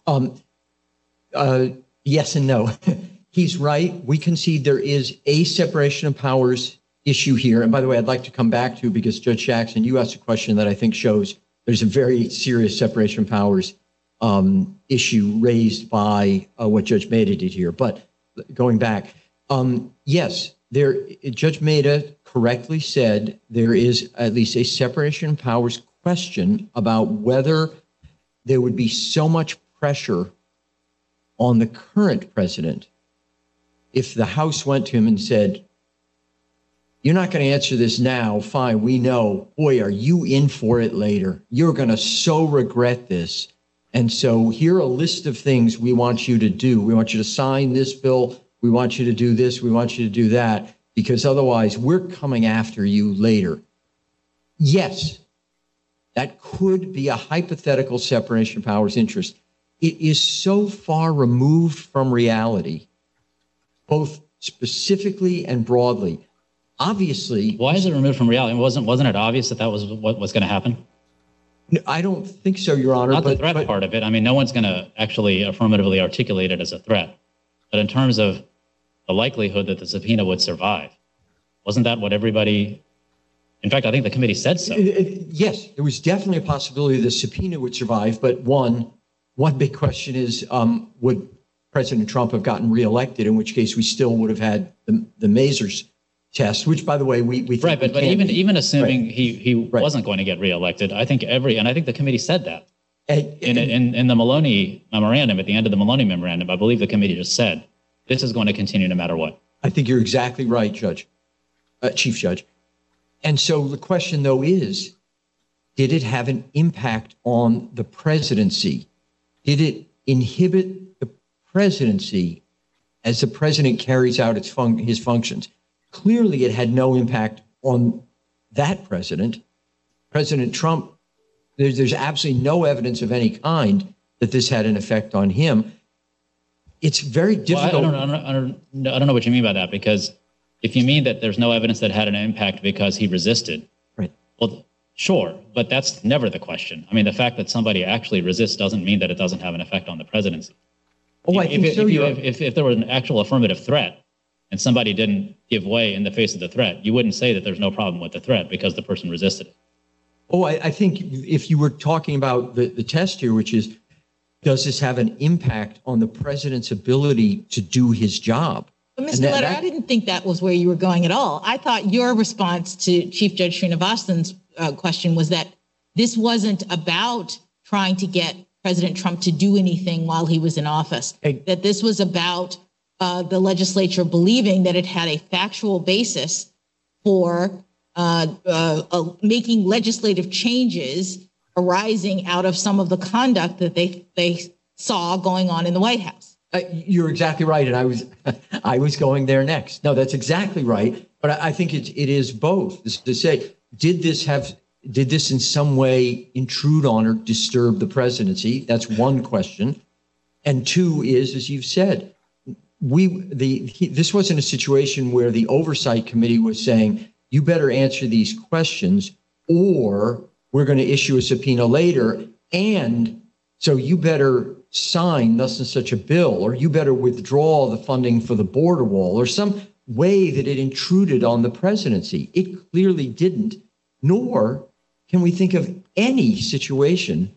Yes and no. He's right. We concede there is a separation of powers issue here. And by the way, I'd like to come back to, because Judge Jackson, you asked a question that I think shows there's a very serious separation of powers issue raised by what Judge Maida did here. But going back, yes, Judge Maida correctly said there is at least a separation of powers question about whether there would be so much pressure on the current president if the House went to him and said, you're not going to answer this now. Fine, we know. Boy, are you in for it later. You're going to so regret this. And so here are a list of things we want you to do. We want you to sign this bill. We want you to do this. We want you to do that, because otherwise we're coming after you later. Yes, that could be a hypothetical separation of powers interest. It is so far removed from reality, both specifically and broadly. Obviously, why is it removed from reality? Wasn't it obvious that was what was going to happen? No, I don't think so, Your Honor. Not the threat part of it. I mean, no one's going to actually affirmatively articulate it as a threat. But in terms of the likelihood that the subpoena would survive, wasn't that what everybody? In fact, I think the committee said so. Yes, there was definitely a possibility the subpoena would survive. But one big question is, would President Trump have gotten reelected? In which case, we still would have had the Mazars test, which, by the way, we think right. But even assuming he Right. wasn't going to get reelected, I think the committee said that in the Maloney memorandum, at the end of the Maloney memorandum, I believe the committee just said this is going to continue no matter what. I think you're exactly right, Chief Judge. And so the question, though, is, did it have an impact on the presidency? Did it inhibit the presidency as the president carries out his functions? Clearly, it had no impact on that president. President Trump, there's absolutely no evidence of any kind that this had an effect on him. It's very difficult. Well, I don't know what you mean by that, because if you mean that there's no evidence that had an impact because he resisted, right? Well, sure, but that's never the question. I mean, the fact that somebody actually resists doesn't mean that it doesn't have an effect on the presidency. Oh, I think so. If there was an actual affirmative threat and somebody didn't give way in the face of the threat, you wouldn't say that there's no problem with the threat because the person resisted it. Oh, I think if you were talking about the test here, which is, does this have an impact on the president's ability to do his job? But Mr. Letter, I didn't think that was where you were going at all. I thought your response to Chief Judge Srinivasan's question was that this wasn't about trying to get President Trump to do anything while he was in office, that this was about the legislature believing that it had a factual basis for making legislative changes arising out of some of the conduct that they saw going on in the White House. You're exactly right, and I was going there next. No, that's exactly right. But I think it is both. To say, did this in some way intrude on or disturb the presidency? That's one question. And two is, as you've said, this wasn't a situation where the oversight committee was saying, you better answer these questions or we're going to issue a subpoena later. And so you better sign thus and such a bill, or you better withdraw the funding for the border wall, or some way that it intruded on the presidency. It clearly didn't, nor can we think of any situation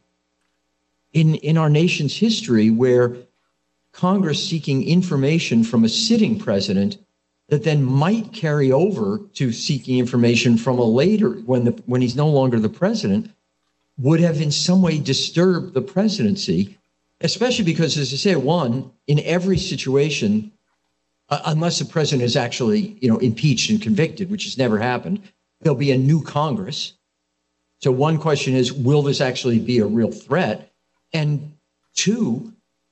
in our nation's history where Congress seeking information from a sitting president that then might carry over to seeking information from a later, when he's no longer the president, would have in some way disturbed the presidency, especially because, as I say, one, in every situation, unless the president is actually, impeached and convicted, which has never happened, there'll be a new Congress. So one question is, will this actually be a real threat? And two,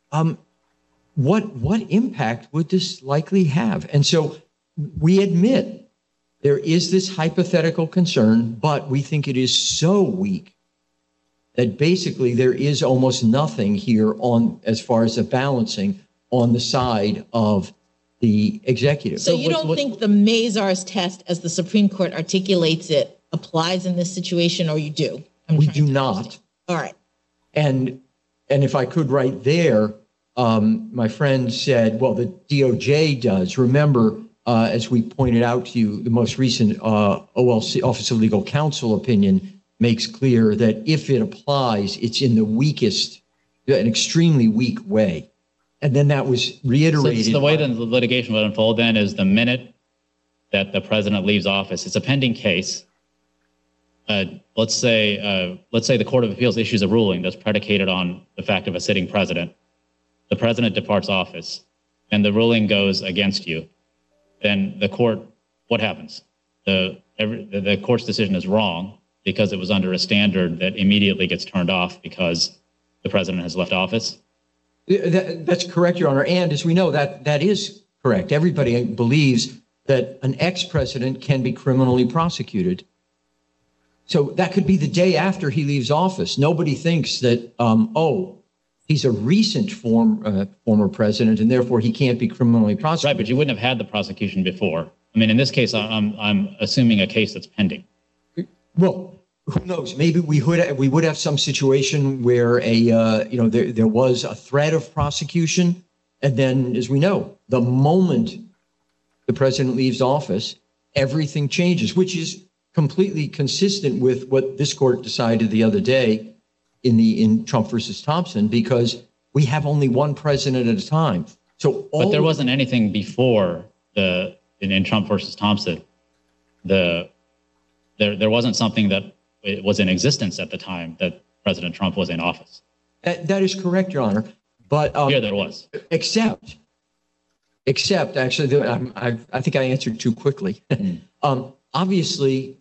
what impact would this likely have? And so we admit there is this hypothetical concern, but we think it is so weak that basically there is almost nothing here on as far as the balancing on the side of the executive. So you don't think the Mazars test, as the Supreme Court articulates it, applies in this situation, or you do? We do not. All right. And if I could right there, my friend said, well, the DOJ does. Remember, as we pointed out to you, the most recent OLC, Office of Legal Counsel opinion makes clear that if it applies, it's in the weakest, an extremely weak way. And then that was reiterated. So the way the litigation would unfold then is the minute that the president leaves office, it's a pending case. Let's say the Court of Appeals issues a ruling that's predicated on the fact of a sitting president. The president departs office, and the ruling goes against you. Then the court, what happens? The court's decision is wrong because it was under a standard that immediately gets turned off because the president has left office. That's correct, Your Honor. And as we know, that is correct. Everybody believes that an ex-president can be criminally prosecuted. So that could be the day after he leaves office. Nobody thinks that, he's a recent former president, and therefore he can't be criminally prosecuted. Right, but you wouldn't have had the prosecution before. I mean, in this case, I'm assuming a case that's pending. Well, who knows? Maybe we would have some situation where there was a threat of prosecution, and then, as we know, the moment the president leaves office, everything changes, which is completely consistent with what this court decided the other day in Trump versus Thompson, because we have only one president at a time. But there wasn't anything before in Trump versus Thompson. There wasn't something that it was in existence at the time that President Trump was in office. That is correct, Your Honor. But here there was. Except actually, I think I answered too quickly. Obviously,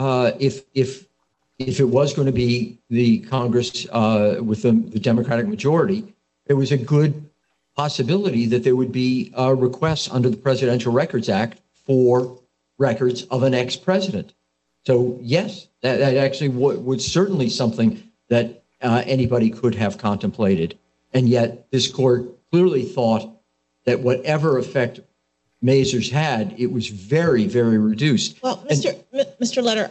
if it was going to be the Congress with the Democratic majority, there was a good possibility that there would be requests under the Presidential Records Act for records of an ex-president. So yes, that actually would certainly something that anybody could have contemplated. And yet this court clearly thought that whatever effect Mazars had, it was very, very reduced. Well, Mr. Letter,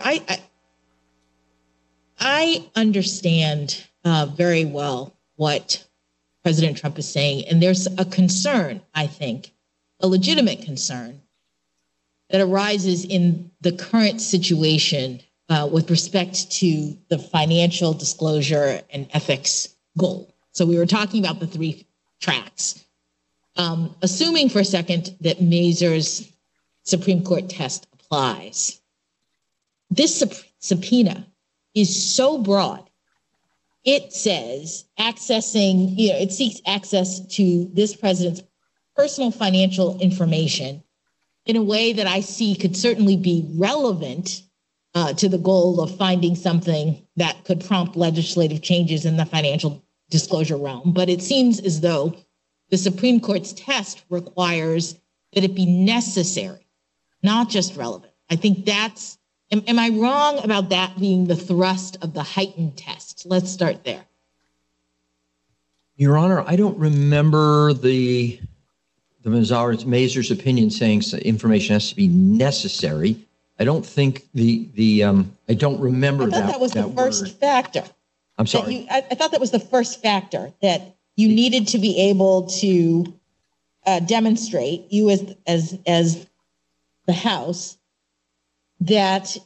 I understand very well what President Trump is saying. And there's a concern, I think, a legitimate concern that arises in the current situation with respect to the financial disclosure and ethics goal. So we were talking about the three tracks. Assuming for a second that Mazars' Supreme Court test applies, this subpoena is so broad. It says it seeks access to this president's personal financial information in a way that I see could certainly be relevant to the goal of finding something that could prompt legislative changes in the financial disclosure realm. But it seems as though the Supreme Court's test requires that it be necessary, not just relevant. I think am I wrong about that being the thrust of the heightened test? Let's start there. Your Honor, I don't remember the Mazars' opinion saying information has to be necessary. I don't think I don't remember that. I thought that was the first factor. I'm sorry. I thought that was the first factor, that you needed to be able to demonstrate, you as the House, that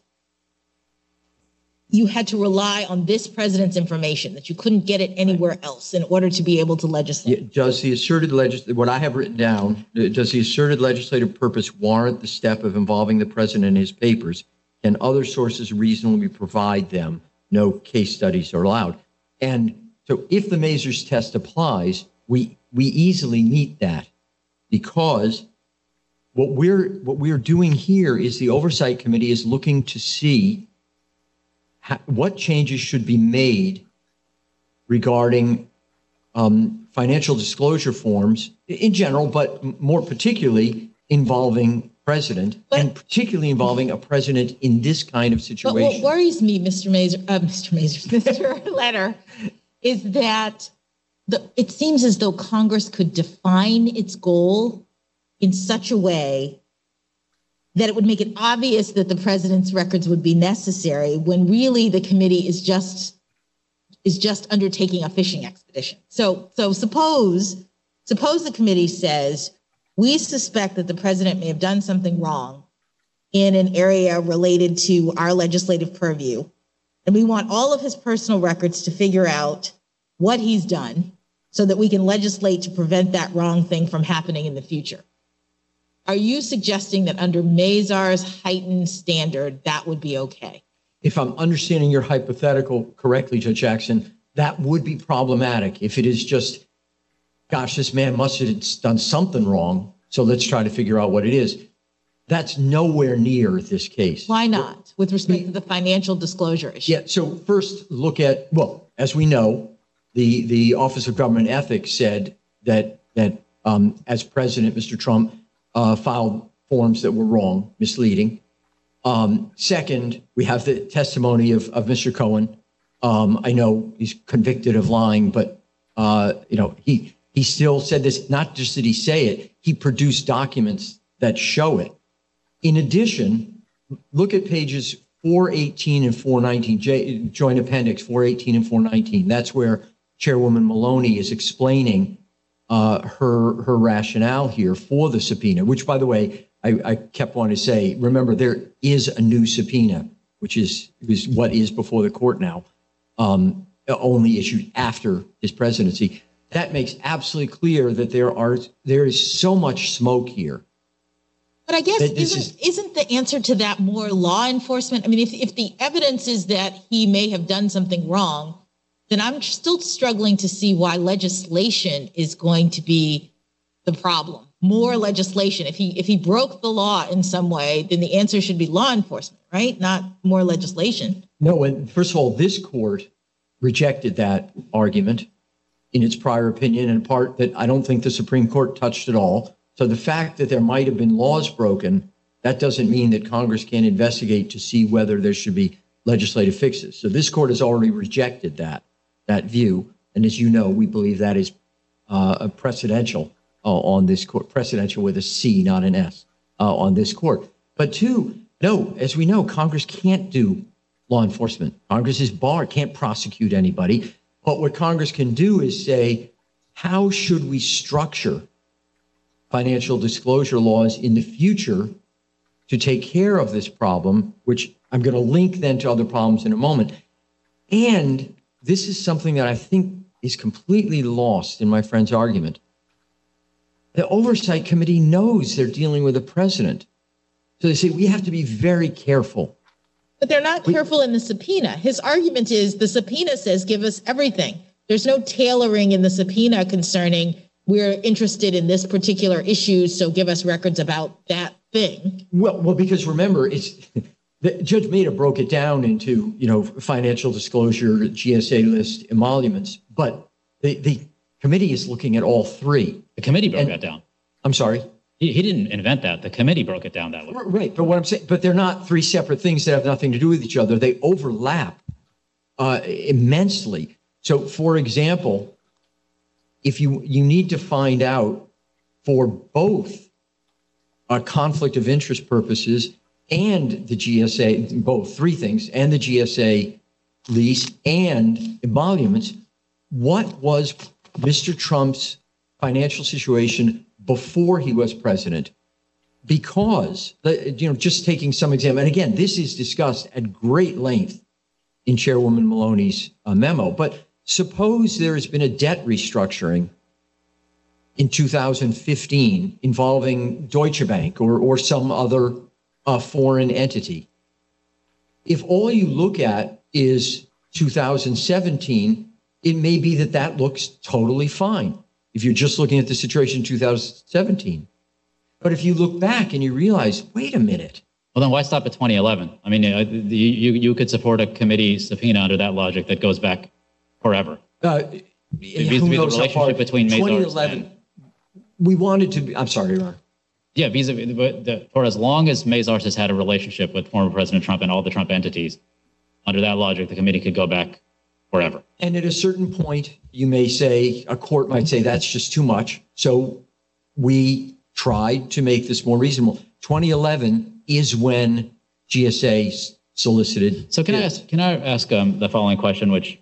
you had to rely on this president's information, that you couldn't get it anywhere else in order to be able to legislate. Does the asserted what I have written down, does the asserted legislative purpose warrant the step of involving the president in his papers? Can other sources reasonably provide them? No case studies are allowed. And so if the Mazars test applies, we easily meet that, because what we're doing here is the Oversight Committee is looking to see what changes should be made regarding financial disclosure forms in general, but more particularly involving president, and particularly involving a president in this kind of situation. But what worries me, Mr. Letter, is that it seems as though Congress could define its goal in such a way that it would make it obvious that the president's records would be necessary when really the committee is just undertaking a fishing expedition. So suppose the committee says, we suspect that the president may have done something wrong in an area related to our legislative purview, and we want all of his personal records to figure out what he's done so that we can legislate to prevent that wrong thing from happening in the future. Are you suggesting that under Mazar's heightened standard, that would be okay? If I'm understanding your hypothetical correctly, Judge Jackson, that would be problematic. If it is just, gosh, this man must have done something wrong, so let's try to figure out what it is. That's nowhere near this case. Why not, with respect to the financial disclosure issue? Yeah, so first look at, well, as we know, the Office of Government Ethics said that as president, Mr. Trump filed forms that were wrong, misleading. Second, we have the testimony of Mr. Cohen. I know he's convicted of lying, but he still said this. Not just did he say it, he produced documents that show it. In addition, look at pages 418 and 419, Joint Appendix 418 and 419. That's where Chairwoman Maloney is explaining her rationale here for the subpoena, which, by the way, I kept wanting to say, remember, there is a new subpoena, which is what is before the court now, only issued after his presidency. That makes absolutely clear that there is so much smoke here. But I guess isn't the answer to that more law enforcement? I mean, if the evidence is that he may have done something wrong, then I'm still struggling to see why legislation is going to be the problem. More legislation. If he broke the law in some way, then the answer should be law enforcement, right? Not more legislation. No, and first of all, this court rejected that argument in its prior opinion, in part that I don't think the Supreme Court touched at all. So the fact that there might have been laws broken, that doesn't mean that Congress can't investigate to see whether there should be legislative fixes. So this court has already rejected that view. And as you know, we believe that is a precedential on this court, precedential with a C, not an S, on this court. But two, no, as we know, Congress can't do law enforcement. Congress is barred, can't prosecute anybody. But what Congress can do is say, how should we structure financial disclosure laws in the future to take care of this problem, which I'm going to link then to other problems in a moment. And this is something that I think is completely lost in my friend's argument. The Oversight Committee knows they're dealing with a president. So they say, we have to be very careful. But they're not careful in the subpoena. His argument is the subpoena says, give us everything. There's no tailoring in the subpoena concerning we're interested in this particular issue, so give us records about that thing. Well, because remember, Judge Maida broke it down into, financial disclosure, GSA list, emoluments, but the committee is looking at all three. The committee broke that down. I'm sorry? He didn't invent that. The committee broke it down that way. Right, but what I'm saying, but they're not three separate things that have nothing to do with each other. They overlap immensely. So, for example, if you need to find out for both a conflict of interest purposes and the GSA, both three things, and the GSA lease and emoluments, what was Mr. Trump's financial situation before he was president? Because, just taking some example, and again, this is discussed at great length in Chairwoman Maloney's memo, but suppose there has been a debt restructuring in 2015 involving Deutsche Bank or some other foreign entity. If all you look at is 2017, it may be that looks totally fine if you're just looking at the situation in 2017. But if you look back and you realize, wait a minute. Well, then why stop at 2011? I mean, you could support a committee subpoena under that logic that goes back forever. Who knows how far? Between 2011, we wanted to be, I'm sorry, Your Honor. Yeah, for as long as Mazars has had a relationship with former President Trump and all the Trump entities, under that logic, the committee could go back forever. And at a certain point, you may say, a court might say that's just too much. So we tried to make this more reasonable. 2011 is when GSA solicited. So can I ask the following question, which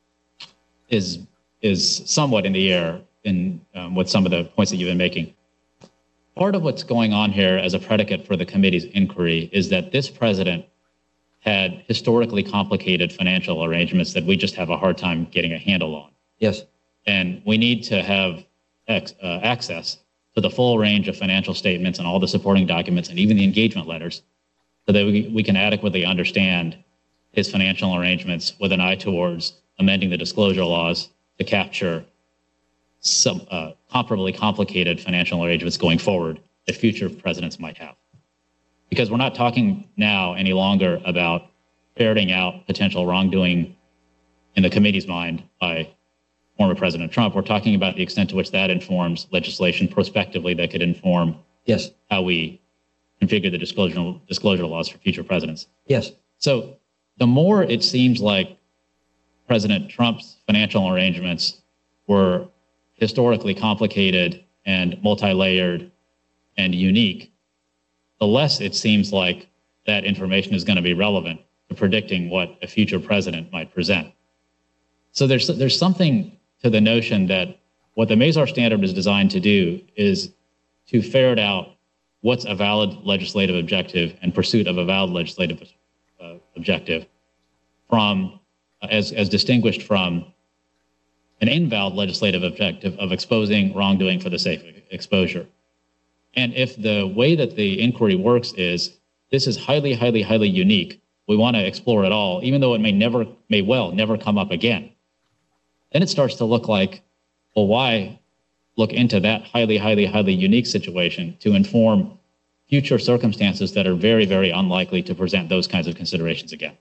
is somewhat in the air in with some of the points that you've been making. Part of what's going on here as a predicate for the committee's inquiry is that this president had historically complicated financial arrangements that we just have a hard time getting a handle on. Yes. And we need to have access to the full range of financial statements and all the supporting documents and even the engagement letters so that we can adequately understand his financial arrangements with an eye towards amending the disclosure laws to capture some comparably complicated financial arrangements going forward that future presidents might have. Because we're not talking now any longer about ferreting out potential wrongdoing in the committee's mind by former President Trump. We're talking about the extent to which that informs legislation prospectively that could inform Yes. how we configure the disclosure laws for future presidents. Yes. So the more it seems like President Trump's financial arrangements were historically complicated and multi-layered and unique, the less it seems like that information is going to be relevant to predicting what a future president might present. So there's something to the notion that what the Mazars standard is designed to do is to ferret out what's a valid legislative objective and pursuit of a valid legislative objective from as distinguished from an invalid legislative objective of exposing wrongdoing for the sake of exposure. And if the way that the inquiry works is this is highly, highly, highly unique, we want to explore it all, even though it may well never come up again, then it starts to look like, well, why look into that highly, highly, highly unique situation to inform future circumstances that are very, very unlikely to present those kinds of considerations again?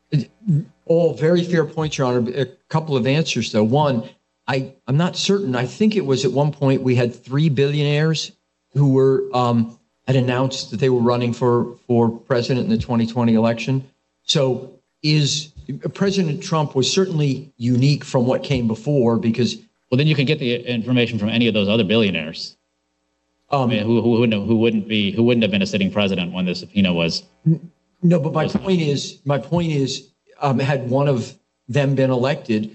All very fair points, Your Honor. A couple of answers, though. One, I'm not certain. I think it was at one point we had 3 billionaires who were had announced that they were running for president in the 2020 election. So President Trump was certainly unique from what came before because. Well, then you can get the information from any of those other billionaires. I mean, who wouldn't have been a sitting president when the subpoena was. No, but my point is, had one of them been elected,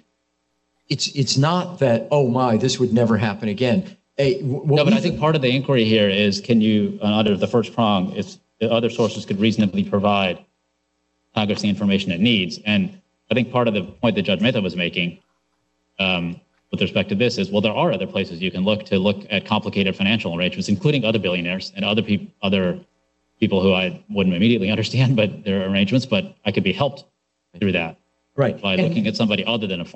it's not that, oh my, this would never happen again. No, but I think part of the inquiry here is, can you, under the first prong, if the other sources could reasonably provide Congress the information it needs. And I think part of the point that Judge Mehta was making with respect to this is, well, there are other places you can look at complicated financial arrangements, including other billionaires and other people who I wouldn't immediately understand, but their arrangements, but I could be helped through that. Right. By looking at somebody other than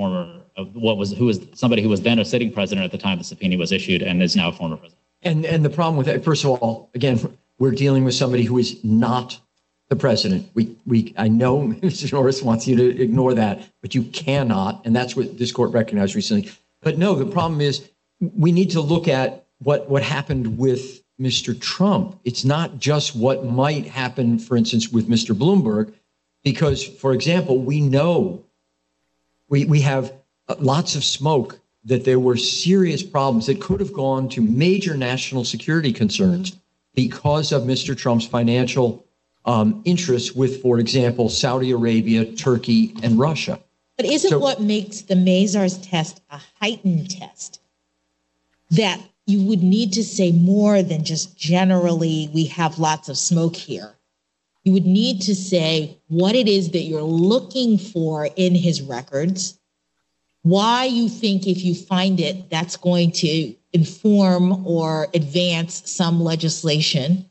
who was somebody who was then a sitting president at the time the subpoena was issued and is now a former president. And the problem with that, first of all, again, we're dealing with somebody who is not the president. I know Mr. Norris wants you to ignore that, but you cannot, and that's what this court recognized recently. But no, the problem is we need to look at what happened with Mr. Trump. It's not just what might happen, for instance, with Mr. Bloomberg, because, for example, we know we have lots of smoke that there were serious problems that could have gone to major national security concerns because of Mr. Trump's financial interests with, for example, Saudi Arabia, Turkey, and Russia. But isn't what makes the Mazars test a heightened test that you would need to say more than just generally we have lots of smoke here? You would need to say what it is that you're looking for in his records, why you think if you find it, that's going to inform or advance some legislation.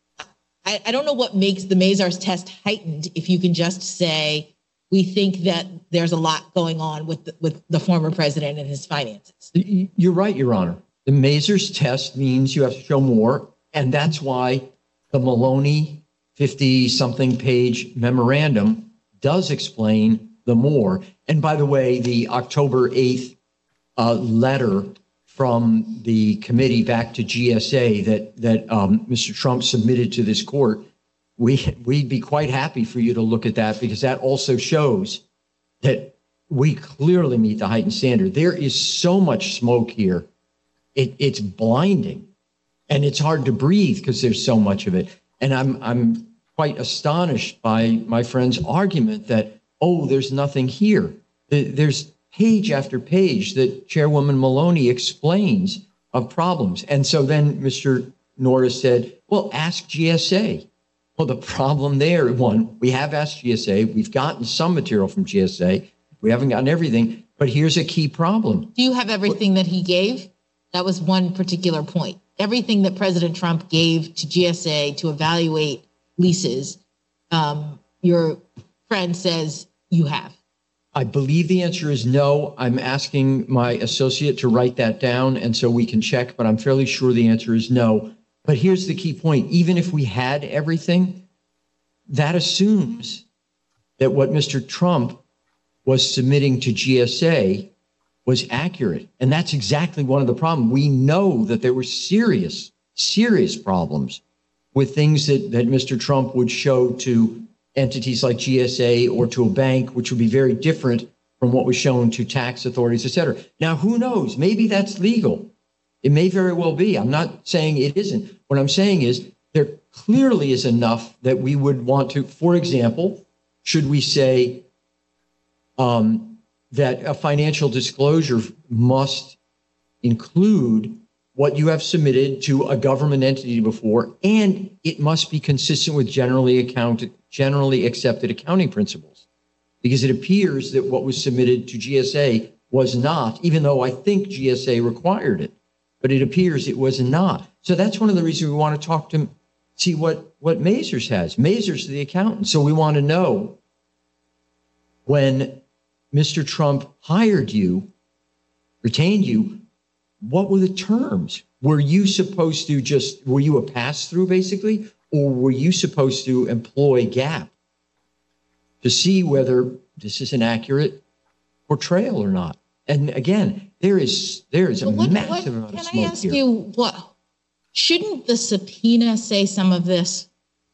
I don't know what makes the Mazars test heightened if you can just say, we think that there's a lot going on with the former president and his finances. You're right, Your Honor. The Mazars test means you have to show more, and that's why the Maloney 50-something page memorandum does explain the more. And by the way, the October 8th letter from the committee back to GSA that Mr. Trump submitted to this court, we'd be quite happy for you to look at that, because that also shows that we clearly meet the heightened standard. There is so much smoke here. It's blinding. And it's hard to breathe because there's so much of it. And I'm quite astonished by my friend's argument that, oh, there's nothing here. There's page after page that Chairwoman Maloney explains of problems. And so then Mr. Norris said, well, ask GSA. Well, the problem there, one, we have asked GSA. We've gotten some material from GSA. We haven't gotten everything, but here's a key problem. Do you have everything that he gave? That was one particular point. Everything that President Trump gave to GSA to evaluate leases, your friend says you have. I believe the answer is no. I'm asking my associate to write that down, and so we can check, but I'm fairly sure the answer is no. But here's the key point. Even if we had everything, that assumes that what Mr. Trump was submitting to GSA was accurate. And that's exactly one of the problems. We know that there were serious problems with things that Mr. Trump would show to entities like GSA or to a bank, which would be very different from what was shown to tax authorities, et cetera. Now, who knows? Maybe that's legal. It may very well be. I'm not saying it isn't. What I'm saying is there clearly is enough that we would want to, for example, should we say that a financial disclosure must include what you have submitted to a government entity before, and it must be consistent with generally accepted accounting principles, because it appears that what was submitted to GSA was not, even though I think GSA required it, but it appears it was not. So that's one of the reasons we want to talk to him, see what Mazars has. Mazars, the accountant. So we want to know, when Mr. Trump hired you, retained you, what were the terms? Were you supposed to were you a pass-through basically, or were you supposed to employ GAAP to see whether this is an accurate portrayal or not? And again, there is a massive amount of smoke here. Can I ask you, shouldn't the subpoena say some of this?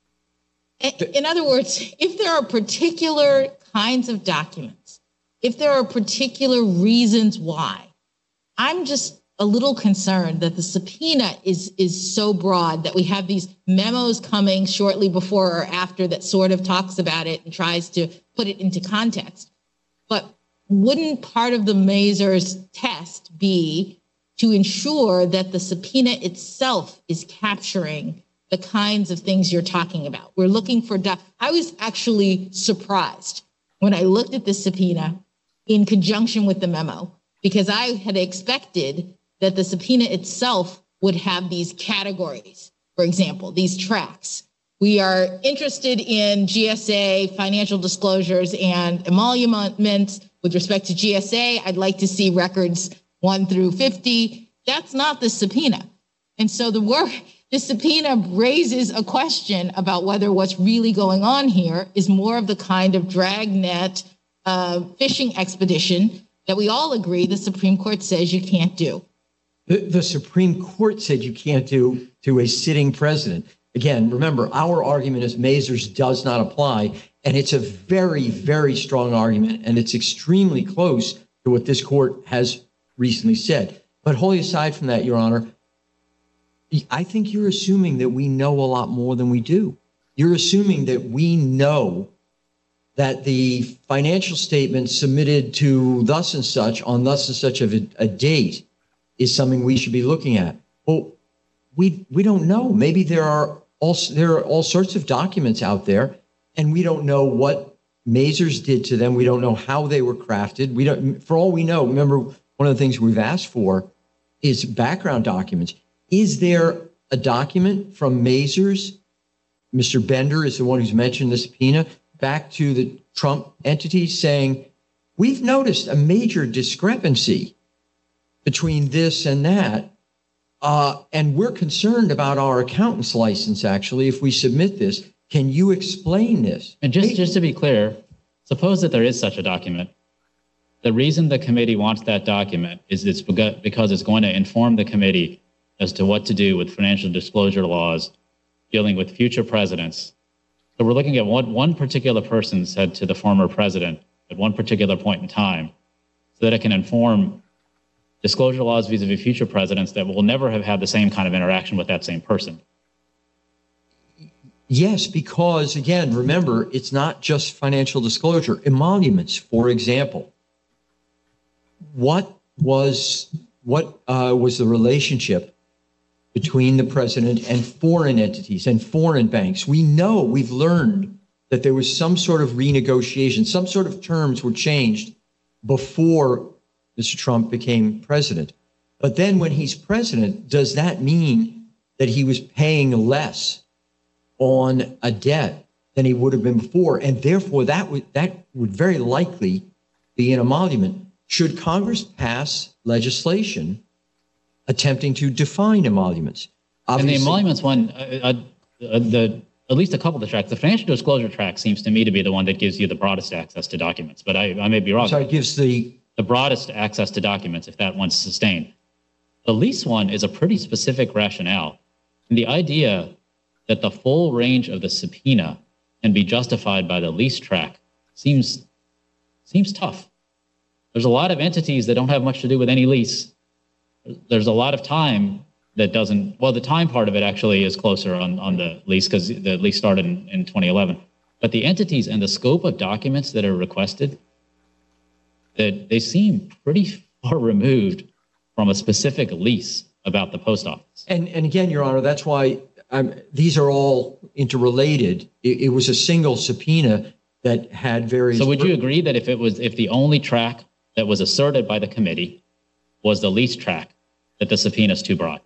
In other words, if there are particular kinds of documents, if there are particular reasons why, I'm just a little concerned that the subpoena is so broad that we have these memos coming shortly before or after that sort of talks about it and tries to put it into context. But wouldn't part of the Mazars test be to ensure that the subpoena itself is capturing the kinds of things you're talking about? We're looking for, I was actually surprised when I looked at the subpoena in conjunction with the memo, because I had expected that the subpoena itself would have these categories. For example, these tracks. We are interested in GSA financial disclosures and emoluments with respect to GSA. I'd like to see records 1 through 50. That's not the subpoena. And so the subpoena raises a question about whether what's really going on here is more of the kind of dragnet fishing expedition that we all agree the Supreme Court says you can't do. The Supreme Court said you can't do to a sitting president. Again, remember, our argument is Mazars does not apply, and it's a very, very strong argument, and it's extremely close to what this court has recently said. But wholly aside from that, Your Honor, I think you're assuming that we know a lot more than we do. You're assuming that we know that the financial statement submitted to thus and such on thus and such of a date is something we should be looking at. Well, we don't know. Maybe there are all sorts of documents out there, and we don't know what Mazars did to them. We don't know how they were crafted. We don't. For all we know, remember, one of the things we've asked for is background documents. Is there a document from Mazars? Mr. Bender is the one who's mentioned the subpoena back to the Trump entity saying, we've noticed a major discrepancy between this and that, and we're concerned about our accountant's license, actually, if we submit this. Can you explain this? And just to be clear, suppose that there is such a document. The reason the committee wants that document is because it's going to inform the committee as to what to do with financial disclosure laws dealing with future presidents. So we're looking at what one particular person said to the former president at one particular point in time so that it can inform disclosure laws vis-a-vis future presidents that will never have had the same kind of interaction with that same person. Yes, because again, remember, it's not just financial disclosure. Emoluments, for example. What was the relationship between the president and foreign entities and foreign banks? We've learned that there was some sort of renegotiation, some sort of terms were changed before Mr. Trump became president. But then when he's president, does that mean that he was paying less on a debt than he would have been before? And therefore, that would very likely be an emolument. Should Congress pass legislation attempting to define emoluments? Obviously, and the emoluments one, at least a couple of the tracks, the financial disclosure track seems to me to be the one that gives you the broadest access to documents, but I may be wrong. So it gives the broadest access to documents if that one's sustained. The lease one is a pretty specific rationale. And the idea that the full range of the subpoena can be justified by the lease track seems tough. There's a lot of entities that don't have much to do with any lease. There's a lot of time that doesn't, well, the time part of it actually is closer on the lease because the lease started in 2011. But the entities and the scope of documents that are requested, that they seem pretty far removed from a specific lease about the post office. And again, Your Honor, that's why these are all interrelated. It was a single subpoena that had various. So would you agree that if the only track that was asserted by the committee was the lease track, that the subpoena is too broad?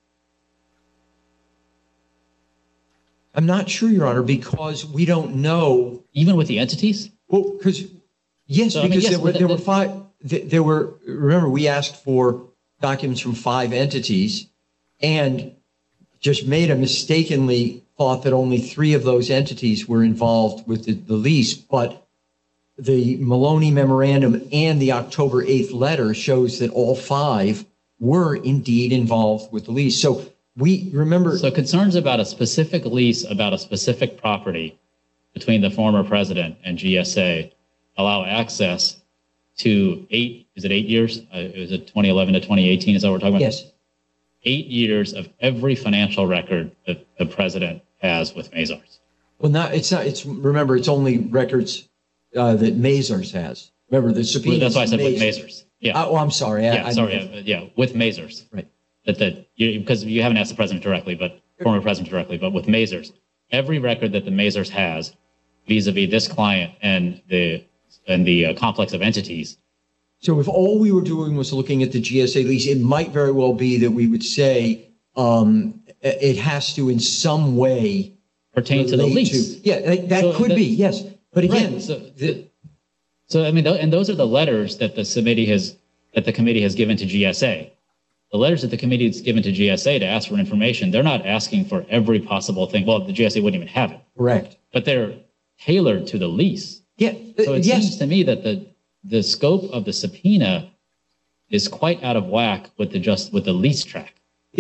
I'm not sure, Your Honor, because we don't know. Even with the entities? Well, because yes, so, because there were five. There were. Remember, we asked for documents from 5 entities, and Judge Maida mistakenly thought that only 3 of those entities were involved with the lease, but the Maloney memorandum and the October 8th letter shows that all 5 were indeed involved with the lease. So we remember. So concerns about a specific lease about a specific property between the former president and GSA allow access to 8 years? It was 2011 to 2018, is that what we're talking about? Yes. 8 years of every financial record that the president has with Mazars. Well, remember, it's only records that Mazars has. Remember, the subpoena. That's why I said with Mazars. Yeah. I'm sorry. With Mazars. Right. Because you haven't asked the president directly, but former president directly, but with Mazars, every record that the Mazars has vis-a-vis this client and the complex of entities. So if all we were doing was looking at the GSA lease, it might very well be that we would say it has to in some way pertain to the lease. That could be, yes. But again, right. So I mean, and those are the letters that the committee has given to GSA. The letters that the committee has given to GSA to ask for information, they're not asking for every possible thing. Well, the GSA wouldn't even have it. Correct. But they're tailored to the lease. Yeah. So it seems to me that the scope of the subpoena is quite out of whack with the lease track.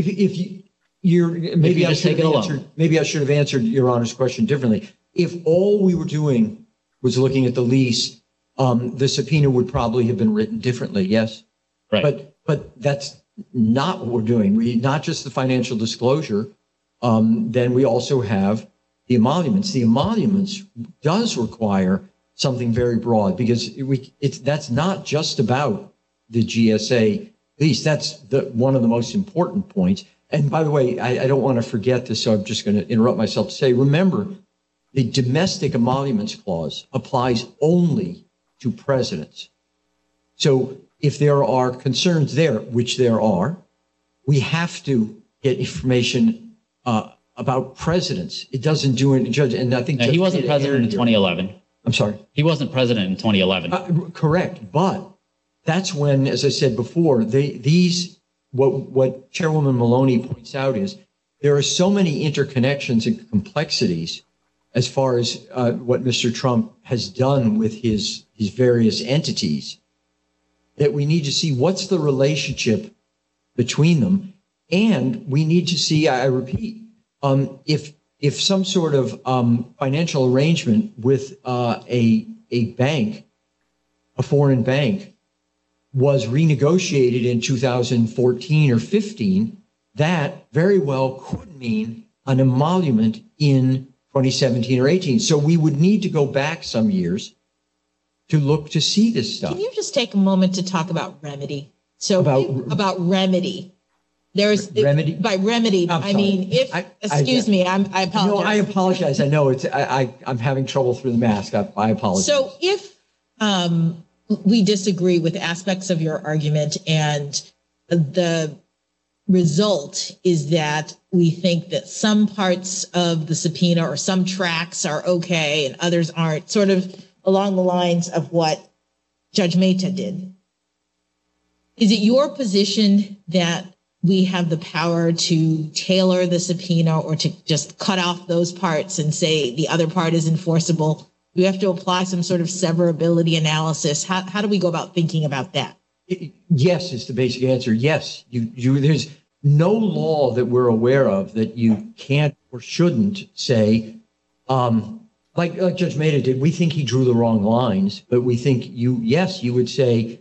Maybe I should have answered Your Honor's question differently. If all we were doing was looking at the lease, the subpoena would probably have been written differently. Yes. Right. But that's not what we're doing. We not just the financial disclosure. Then we also have the emoluments. The emoluments does require something very broad because that's not just about the GSA lease. That's one of the most important points. And by the way, I don't want to forget this, so I'm just going to interrupt myself to say, remember, the domestic emoluments clause applies only to presidents. So if there are concerns there, which there are, we have to get information about presidents. It doesn't do any judge, and I think he wasn't president in 2011. I'm sorry. He wasn't president in 2011. Correct, but that's when, as I said before, what Chairwoman Maloney points out is there are so many interconnections and complexities as far as what Mr. Trump has done with his various entities that we need to see what's the relationship between them, and we need to see, I repeat, if some sort of financial arrangement with a bank, a foreign bank, was renegotiated in 2014 or 15, that very well could mean an emolument in 2017 or 18. So we would need to go back some years to look to see this stuff. Can you just take a moment to talk about remedy? So About remedy. There's remedy? By remedy, I mean, if, excuse me, I apologize. No, I apologize. I know I'm having trouble through the mask. I apologize. So if we disagree with aspects of your argument and the result is that we think that some parts of the subpoena or some tracks are okay and others aren't, sort of along the lines of what Judge Mehta did, is it your position that we have the power to tailor the subpoena or to just cut off those parts and say the other part is enforceable? Do we have to apply some sort of severability analysis? How do we go about thinking about that? Yes, is the basic answer. Yes, there's no law that we're aware of that you can't or shouldn't say, like Judge Mehta did. We think he drew the wrong lines, but we think you would say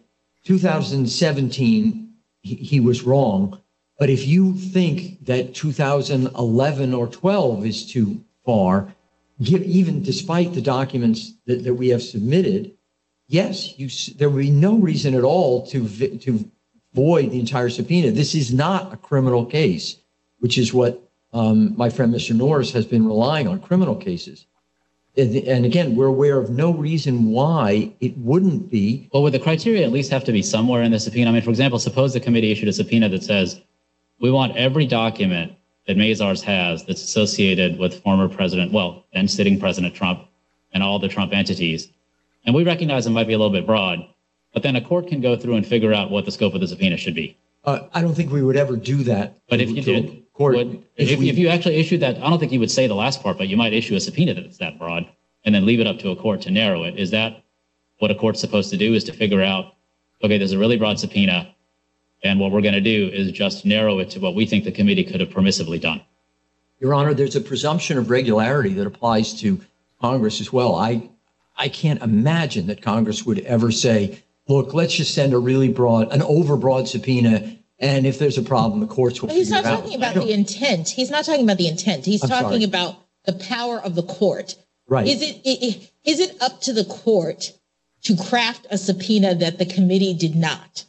2017, he was wrong. But if you think that 2011 or 12 is too far, even despite the documents that we have submitted, yes, there would be no reason at all to void the entire subpoena. This is not a criminal case, which is what my friend Mr. Norris has been relying on, criminal cases. And again, we're aware of no reason why it wouldn't be. Well, would the criteria at least have to be somewhere in the subpoena? I mean, for example, suppose the committee issued a subpoena that says, we want every document that Mazars has that's associated with former President, then sitting President Trump and all the Trump entities. And we recognize it might be a little bit broad, but then a court can go through and figure out what the scope of the subpoena should be. I don't think we would ever do that. But if you did, if you actually issued that, I don't think you would say the last part, but you might issue a subpoena that's that broad and then leave it up to a court to narrow it. Is that what a court's supposed to do, is to figure out, okay, there's a really broad subpoena, and what we're going to do is just narrow it to what we think the committee could have permissively done? Your Honor, there's a presumption of regularity that applies to Congress as well. I can't imagine that Congress would ever say, look, let's just send an overbroad subpoena, and if there's a problem, the courts will figure it out. He's not talking about the intent. He's not talking about the intent. He's talking about the power of the court. Right. Is it up to the court to craft a subpoena that the committee did not?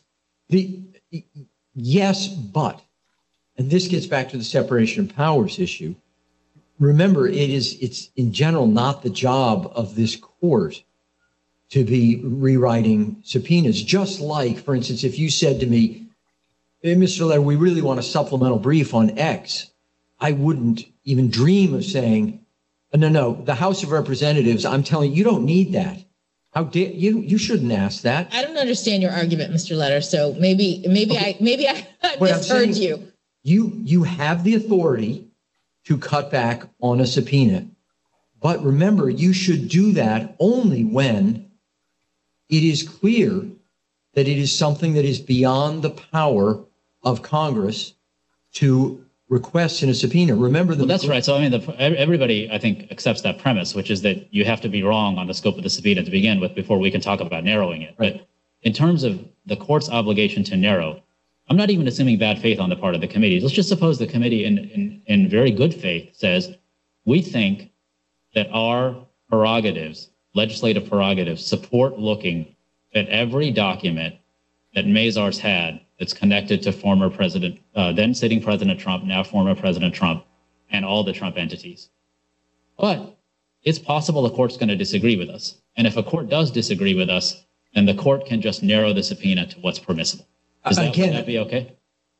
Yes, but, and this gets back to the separation of powers issue. Remember, it's in general not the job of this court to be rewriting subpoenas. Just like, for instance, if you said to me, hey, Mr. Letter, we really want a supplemental brief on X, I wouldn't even dream of saying, no, the House of Representatives, I'm telling you, you don't need that. How dare you shouldn't ask that. I don't understand your argument, Mr. Letter. So maybe I misheard you. You have the authority to cut back on a subpoena. But remember, you should do that only when it is clear that it is something that is beyond the power of Congress to request in a subpoena. Remember that. Well, that's right. So, I mean, everybody, I think, accepts that premise, which is that you have to be wrong on the scope of the subpoena to begin with before we can talk about narrowing it. Right. But in terms of the court's obligation to narrow, I'm not even assuming bad faith on the part of the committee. Let's just suppose the committee in very good faith says, we think that our prerogatives, legislative prerogatives, support looking at every document that Mazars had that's connected to former President, then sitting President Trump, now former President Trump, and all the Trump entities. But it's possible the court's going to disagree with us. And if a court does disagree with us, then the court can just narrow the subpoena to what's permissible. Would that be okay?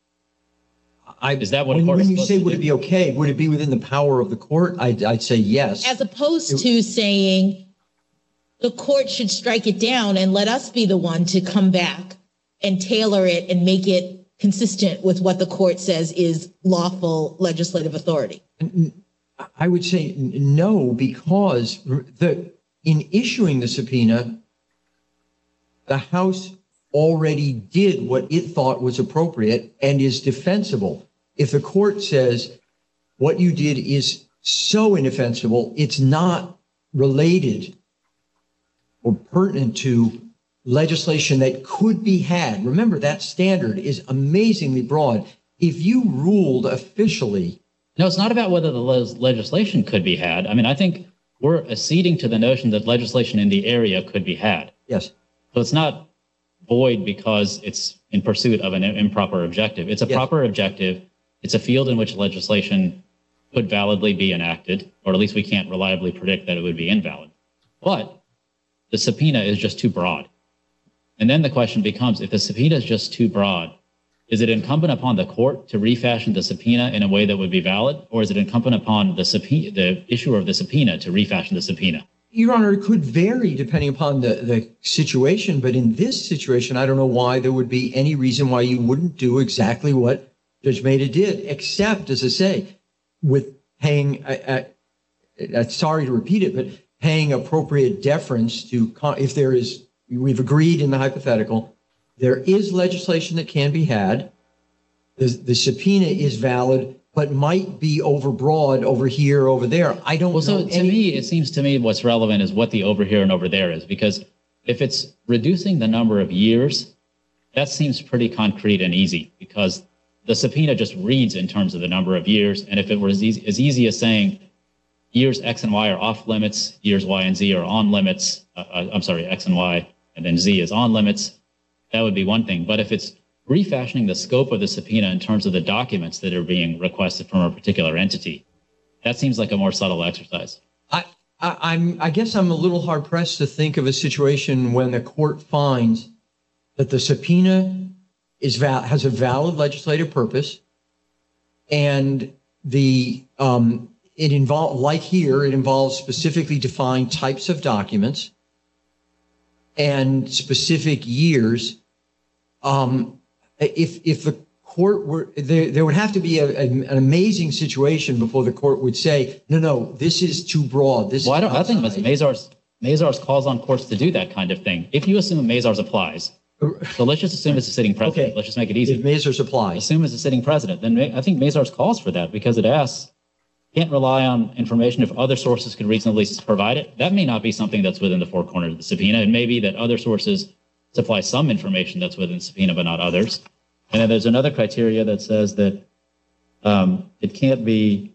Is that what a court is supposed to do? When you say would it be okay, would it be within the power of the court? I'd say yes. As opposed to saying the court should strike it down and let us be the one to come back and tailor it and make it consistent with what the court says is lawful legislative authority. I would say no, because in issuing the subpoena, the House already did what it thought was appropriate and is defensible. If the court says what you did is so indefensible, it's not related or pertinent to legislation that could be had. Remember, that standard is amazingly broad. If you ruled officially. No, it's not about whether the legislation could be had. I mean, I think we're acceding to the notion that legislation in the area could be had. Yes. So it's not void because it's in pursuit of an improper objective. It's a proper objective. It's a field in which legislation could validly be enacted, or at least we can't reliably predict that it would be invalid. But the subpoena is just too broad. And then the question becomes, if the subpoena is just too broad, is it incumbent upon the court to refashion the subpoena in a way that would be valid, or is it incumbent upon the issuer of the subpoena to refashion the subpoena? Your Honor, it could vary depending upon the situation, but in this situation, I don't know why there would be any reason why you wouldn't do exactly what Judge Maida did, except, as I say, with paying, sorry to repeat it, but paying appropriate deference to, if there is, we've agreed in the hypothetical, there is legislation that can be had. The subpoena is valid, but might be overbroad over here, over there. I don't know. So to me, it seems to me what's relevant is what the over here and over there is, because if it's reducing the number of years, that seems pretty concrete and easy, because the subpoena just reads in terms of the number of years. And if it were as easy as saying years X and Y are off limits, years Y and Z are on limits, X and Y, and then Z is on limits, that would be one thing. But if it's refashioning the scope of the subpoena in terms of the documents that are being requested from a particular entity, that seems like a more subtle exercise. I guess I'm a little hard pressed to think of a situation when the court finds that the subpoena has a valid legislative purpose, and it involves specifically defined types of documents and specific years. If the court were there would have to be an amazing situation before the court would say, no, this is too broad. I think Mazars calls on courts to do that kind of thing. If you assume Mazars applies, so let's just assume it's a sitting president. Okay. Let's just make it easy. If Mazars applies. Assume it's a sitting president. Then I think Mazars calls for that, because it asks, can't rely on information if other sources could reasonably provide it. That may not be something that's within the four corners of the subpoena. It may be that other sources supply some information that's within the subpoena, but not others. And then there's another criteria that says that it can't be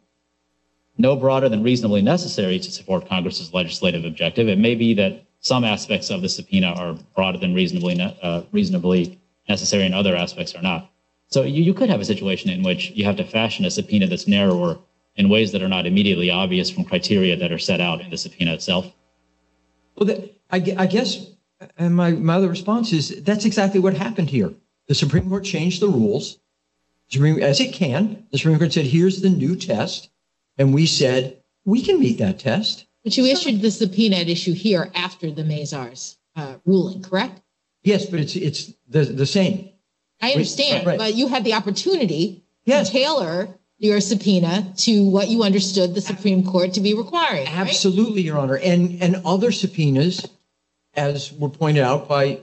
no broader than reasonably necessary to support Congress's legislative objective. It may be that some aspects of the subpoena are broader than reasonably necessary, and other aspects are not. So you could have a situation in which you have to fashion a subpoena that's narrower in ways that are not immediately obvious from criteria that are set out in the subpoena itself. Well, I guess, and my other response is that's exactly what happened here. The Supreme Court changed the rules, as it can. The Supreme Court said, here's the new test. And we said, we can meet that test. But you issued the subpoena at issue here after the Mazars ruling, correct? Yes, but it's the same. I understand, right. But you had the opportunity to tailor your subpoena to what you understood the Supreme Court to be requiring. Absolutely, Your Honor. And other subpoenas, as were pointed out by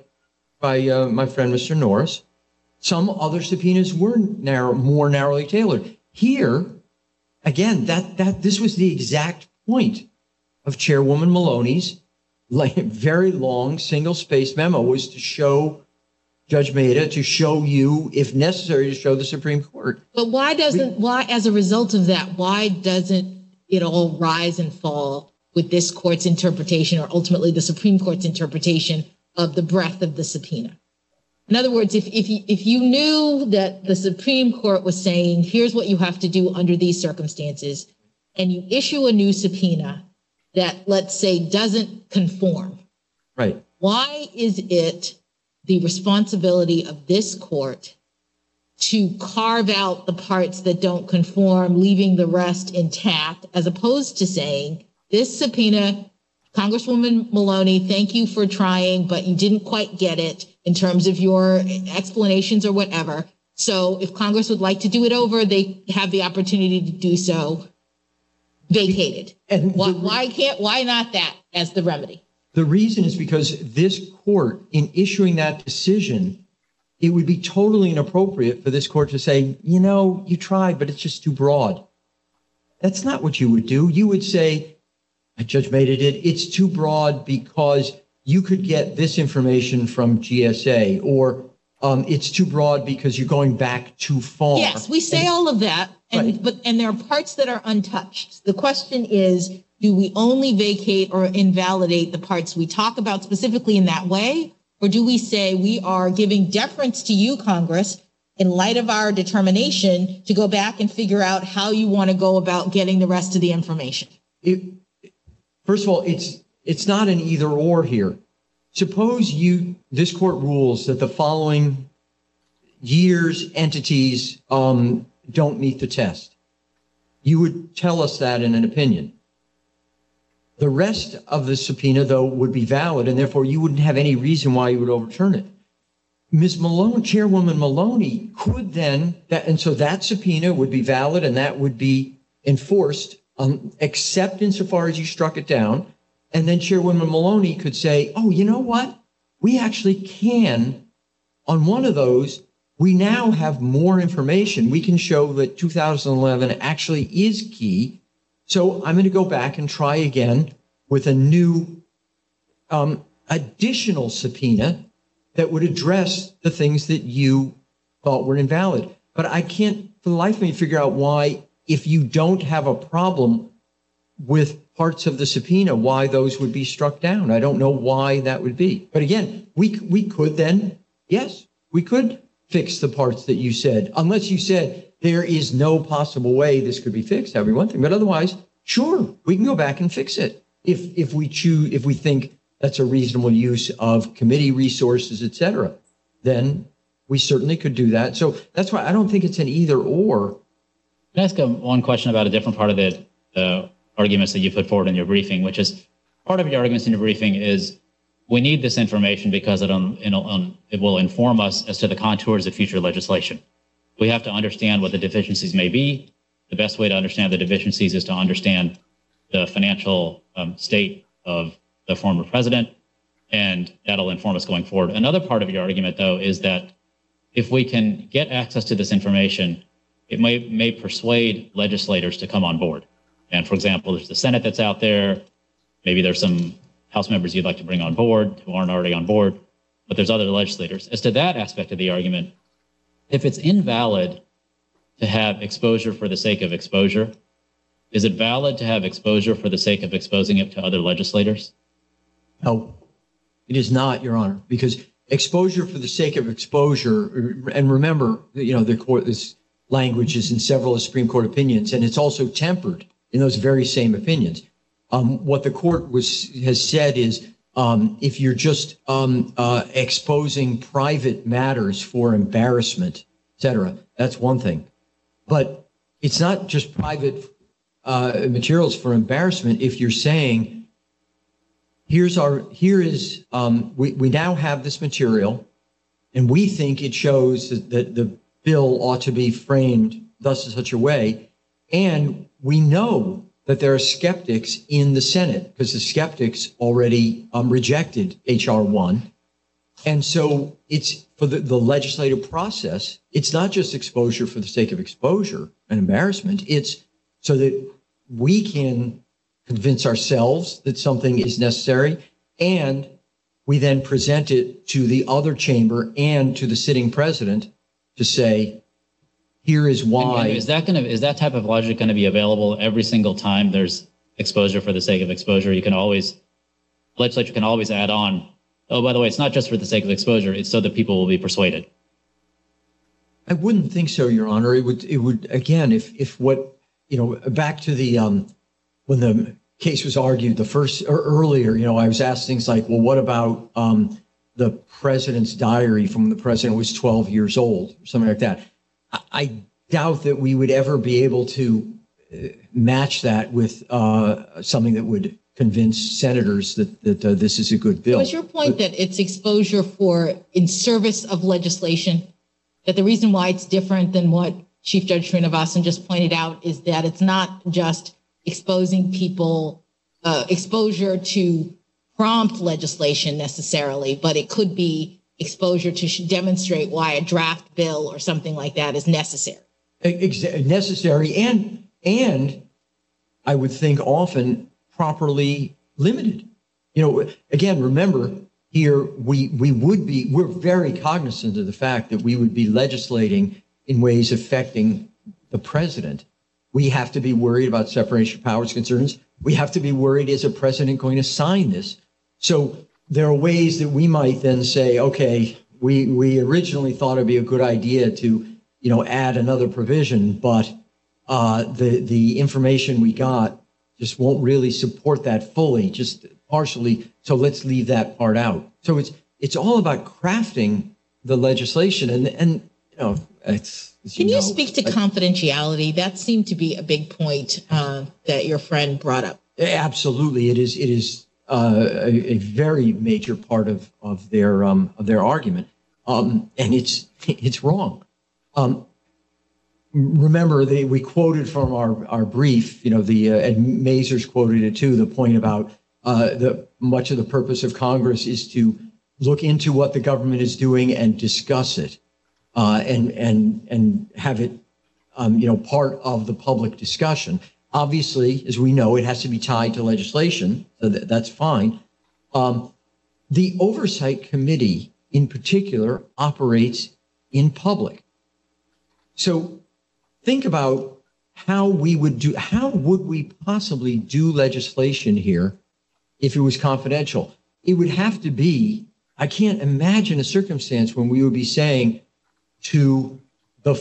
my friend, Mr. Norris, some other subpoenas were more narrowly tailored. Here, again, this was the exact point of Chairwoman Maloney's very long single-spaced memo, was to show Judge Maida, to show you, if necessary, to show the Supreme Court. But why, as a result of that, why doesn't it all rise and fall with this court's interpretation, or ultimately the Supreme Court's interpretation of the breadth of the subpoena? In other words, if you knew that the Supreme Court was saying, here's what you have to do under these circumstances, and you issue a new subpoena that, let's say, doesn't conform, right? Why is it the responsibility of this court to carve out the parts that don't conform, leaving the rest intact, as opposed to saying, this subpoena, Congresswoman Maloney, thank you for trying, but you didn't quite get it in terms of your explanations or whatever. So if Congress would like to do it over, they have the opportunity to do so. Vacated. And why not that as the remedy? The reason is because this court, in issuing that decision, it would be totally inappropriate for this court to say, you tried, but it's just too broad. That's not what you would do. You would say, Judge Maida did, it's too broad because you could get this information from GSA, or it's too broad because you're going back too far. Yes, we say all of that, and there are parts that are untouched. The question is, do we only vacate or invalidate the parts we talk about specifically in that way, or do we say we are giving deference to you, Congress, in light of our determination to go back and figure out how you want to go about getting the rest of the information? First of all, it's not an either or here. Suppose this court rules that the following years' entities don't meet the test. You would tell us that in an opinion. The rest of the subpoena, though, would be valid, and therefore you wouldn't have any reason why you would overturn it. Ms. Maloney, Chairwoman Maloney, could then, and so that subpoena would be valid and that would be enforced, except insofar as you struck it down. And then Chairwoman Maloney could say, oh, you know what? We actually can, on one of those, we now have more information. We can show that 2011 actually is key. So I'm going to go back and try again with a new additional subpoena that would address the things that you thought were invalid. But I can't for the life of me figure out why, if you don't have a problem with parts of the subpoena, why those would be struck down. I don't know why that would be. But again, we could then, yes, we could fix the parts that you said, unless you said there is no possible way this could be fixed. That'd be one thing. But otherwise, sure, we can go back and fix it if we think that's a reasonable use of committee resources, et cetera. Then we certainly could do that. So that's why I don't think it's an either or. Can I ask one question about a different part of the arguments that you put forward in your briefing, which is part of your arguments in your briefing is we need this information because it will inform us as to the contours of future legislation. We have to understand what the deficiencies may be. The best way to understand the deficiencies is to understand the financial state of the former president, and that'll inform us going forward. Another part of your argument, though, is that if we can get access to this information, it may persuade legislators to come on board. And for example, there's the Senate that's out there. Maybe there's some House members you'd like to bring on board who aren't already on board, but there's other legislators. As to that aspect of the argument, if it's invalid to have exposure for the sake of exposure, is it valid to have exposure for the sake of exposing it to other legislators? No, it is not, Your Honor, because exposure for the sake of exposure, and remember, the court, this language is in several Supreme Court opinions, and it's also tempered in those very same opinions. What the court has said is if you're just exposing private matters for embarrassment, et cetera, that's one thing. But it's not just private materials for embarrassment. If you're saying, we now have this material, and we think it shows that the bill ought to be framed thus in such a way, and we know that there are skeptics in the Senate because the skeptics already rejected H.R. 1. And so it's for the legislative process. It's not just exposure for the sake of exposure and embarrassment. It's so that we can convince ourselves that something is necessary, and we then present it to the other chamber and to the sitting president to say, here is why. And is that type of logic going to be available every single time there's exposure for the sake of exposure? Legislature can always add on, oh, by the way, it's not just for the sake of exposure, it's so that people will be persuaded. I wouldn't think so, Your Honor. It would again, if what, back to the, when the case was argued earlier, I was asked things like, well, what about the president's diary from when the president was 12 years old, or something like that. I doubt that we would ever be able to match that with something that would convince senators that this is a good bill. Was your point that it's exposure in service of legislation, that the reason why it's different than what Chief Judge Srinivasan just pointed out is that it's not just exposing people, exposure to prompt legislation necessarily, but it could be exposure to demonstrate why a draft bill or something like that is necessary. Necessary and I would think often properly limited. Again, remember here, we're very cognizant of the fact that we would be legislating in ways affecting the president. We have to be worried about separation of powers concerns. We have to be worried, is a president going to sign this? So there are ways that we might then say, okay, we originally thought it'd be a good idea to, add another provision, but the information we got just won't really support that fully, just partially. So let's leave that part out. So it's all about crafting the legislation, and it's. Can you speak to confidentiality? That seemed to be a big point that your friend brought up. Absolutely, it is a very major part of their argument, and it's wrong. Remember, we quoted from our brief. And Mazars quoted it too. The point about much of the purpose of Congress is to look into what the government is doing and discuss it. And have it, part of the public discussion. Obviously, as we know, it has to be tied to legislation, so that's fine. The Oversight Committee, in particular, operates in public. So think about how would we possibly do legislation here if it was confidential? It would have to be, I can't imagine a circumstance when we would be saying to the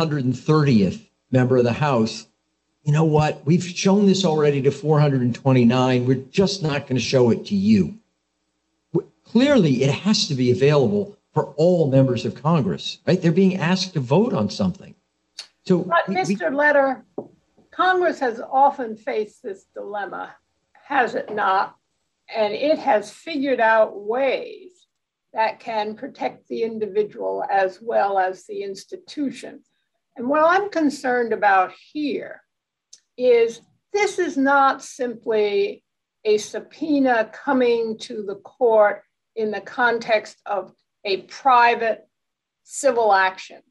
430th member of the House, you know what, we've shown this already to 429, we're just not going to show it to you. Clearly, it has to be available for all members of Congress, right? They're being asked to vote on something. So, but Mr. Letter, Congress has often faced this dilemma, has it not? And it has figured out ways that can protect the individual as well as the institution. And what I'm concerned about here is this is not simply a subpoena coming to the court in the context of a private civil action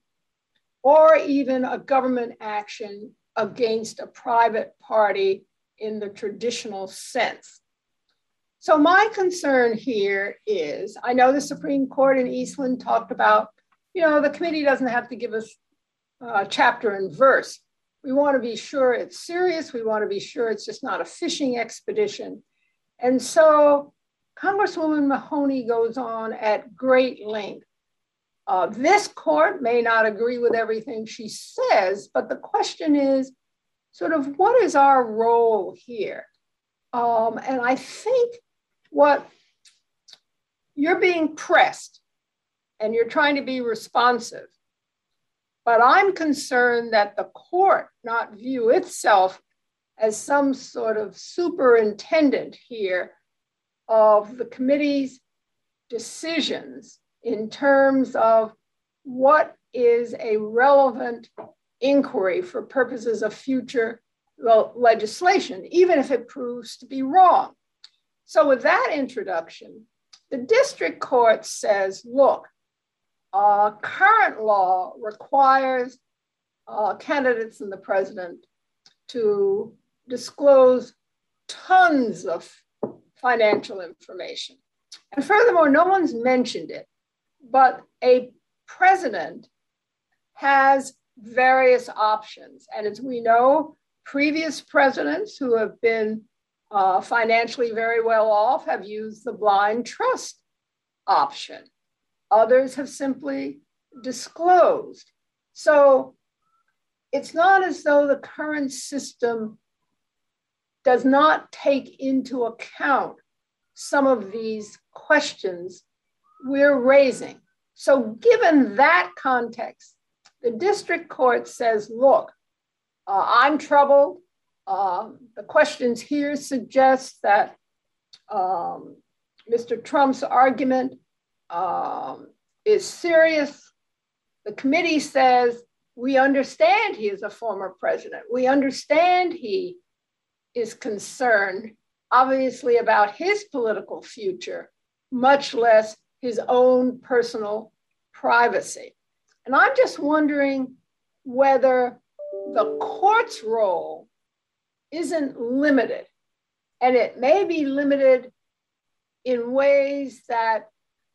or even a government action against a private party in the traditional sense. So my concern here is, I know the Supreme Court in Eastland talked about, the committee doesn't have to give us chapter and verse. We want to be sure it's serious. We want to be sure it's just not a fishing expedition. And so Congresswoman Mahoney goes on at great length. This court may not agree with everything she says, but the question is sort of what is our role here? And I think what you're being pressed and you're trying to be responsive, but I'm concerned that the court not view itself as some sort of superintendent here of the committee's decisions in terms of what is a relevant inquiry for purposes of future legislation, even if it proves to be wrong. So with that introduction, the district court says, look, current law requires candidates and the president to disclose tons of financial information. And furthermore, no one's mentioned it, but a president has various options. And as we know, previous presidents who have been financially very well off have used the blind trust option. Others have simply disclosed. So it's not as though the current system does not take into account some of these questions we're raising. So given that context, the district court says, look, I'm troubled. The questions here suggest that Mr. Trump's argument is serious. The committee says, we understand he is a former president. We understand he is concerned, obviously, about his political future, much less his own personal privacy. And I'm just wondering whether the court's role isn't limited, and it may be limited in ways that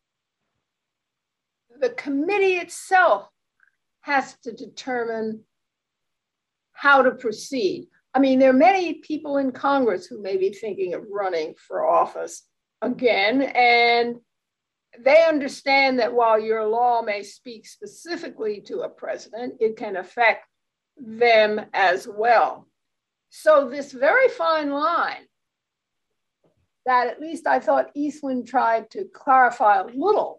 the committee itself has to determine how to proceed. I mean, there are many people in Congress who may be thinking of running for office again, and they understand that while your law may speak specifically to a president, it can affect them as well. So this very fine line that at least I thought Eastland tried to clarify a little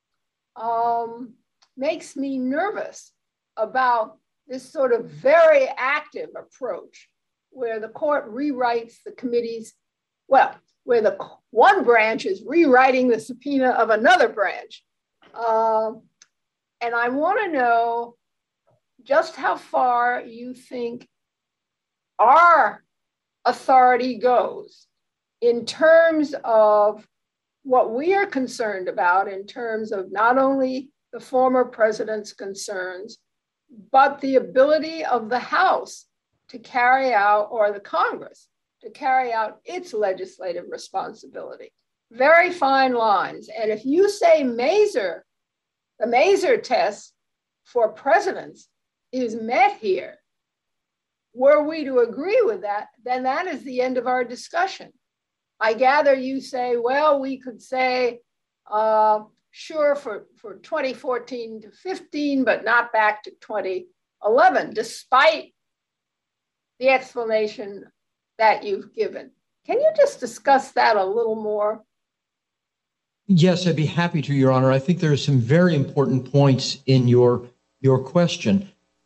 makes me nervous about this sort of very active approach where the court rewrites the committee's, well, where the one branch is rewriting the subpoena of another branch. And I want to know just how far you think our authority goes in terms of what we are concerned about in terms of not only the former president's concerns, but the ability of the House to carry out, or the Congress, to carry out its legislative responsibility. Very fine lines. And if you say the Mazur test for presidents is met here, were we to agree with that, then that is the end of our discussion. I gather you say, well, we could say, sure, for 2014 to 15, but not back to 2011, despite the explanation that you've given. Can you just discuss that a little more? Yes, I'd be happy to, Your Honor. I think there are some very important points in your question.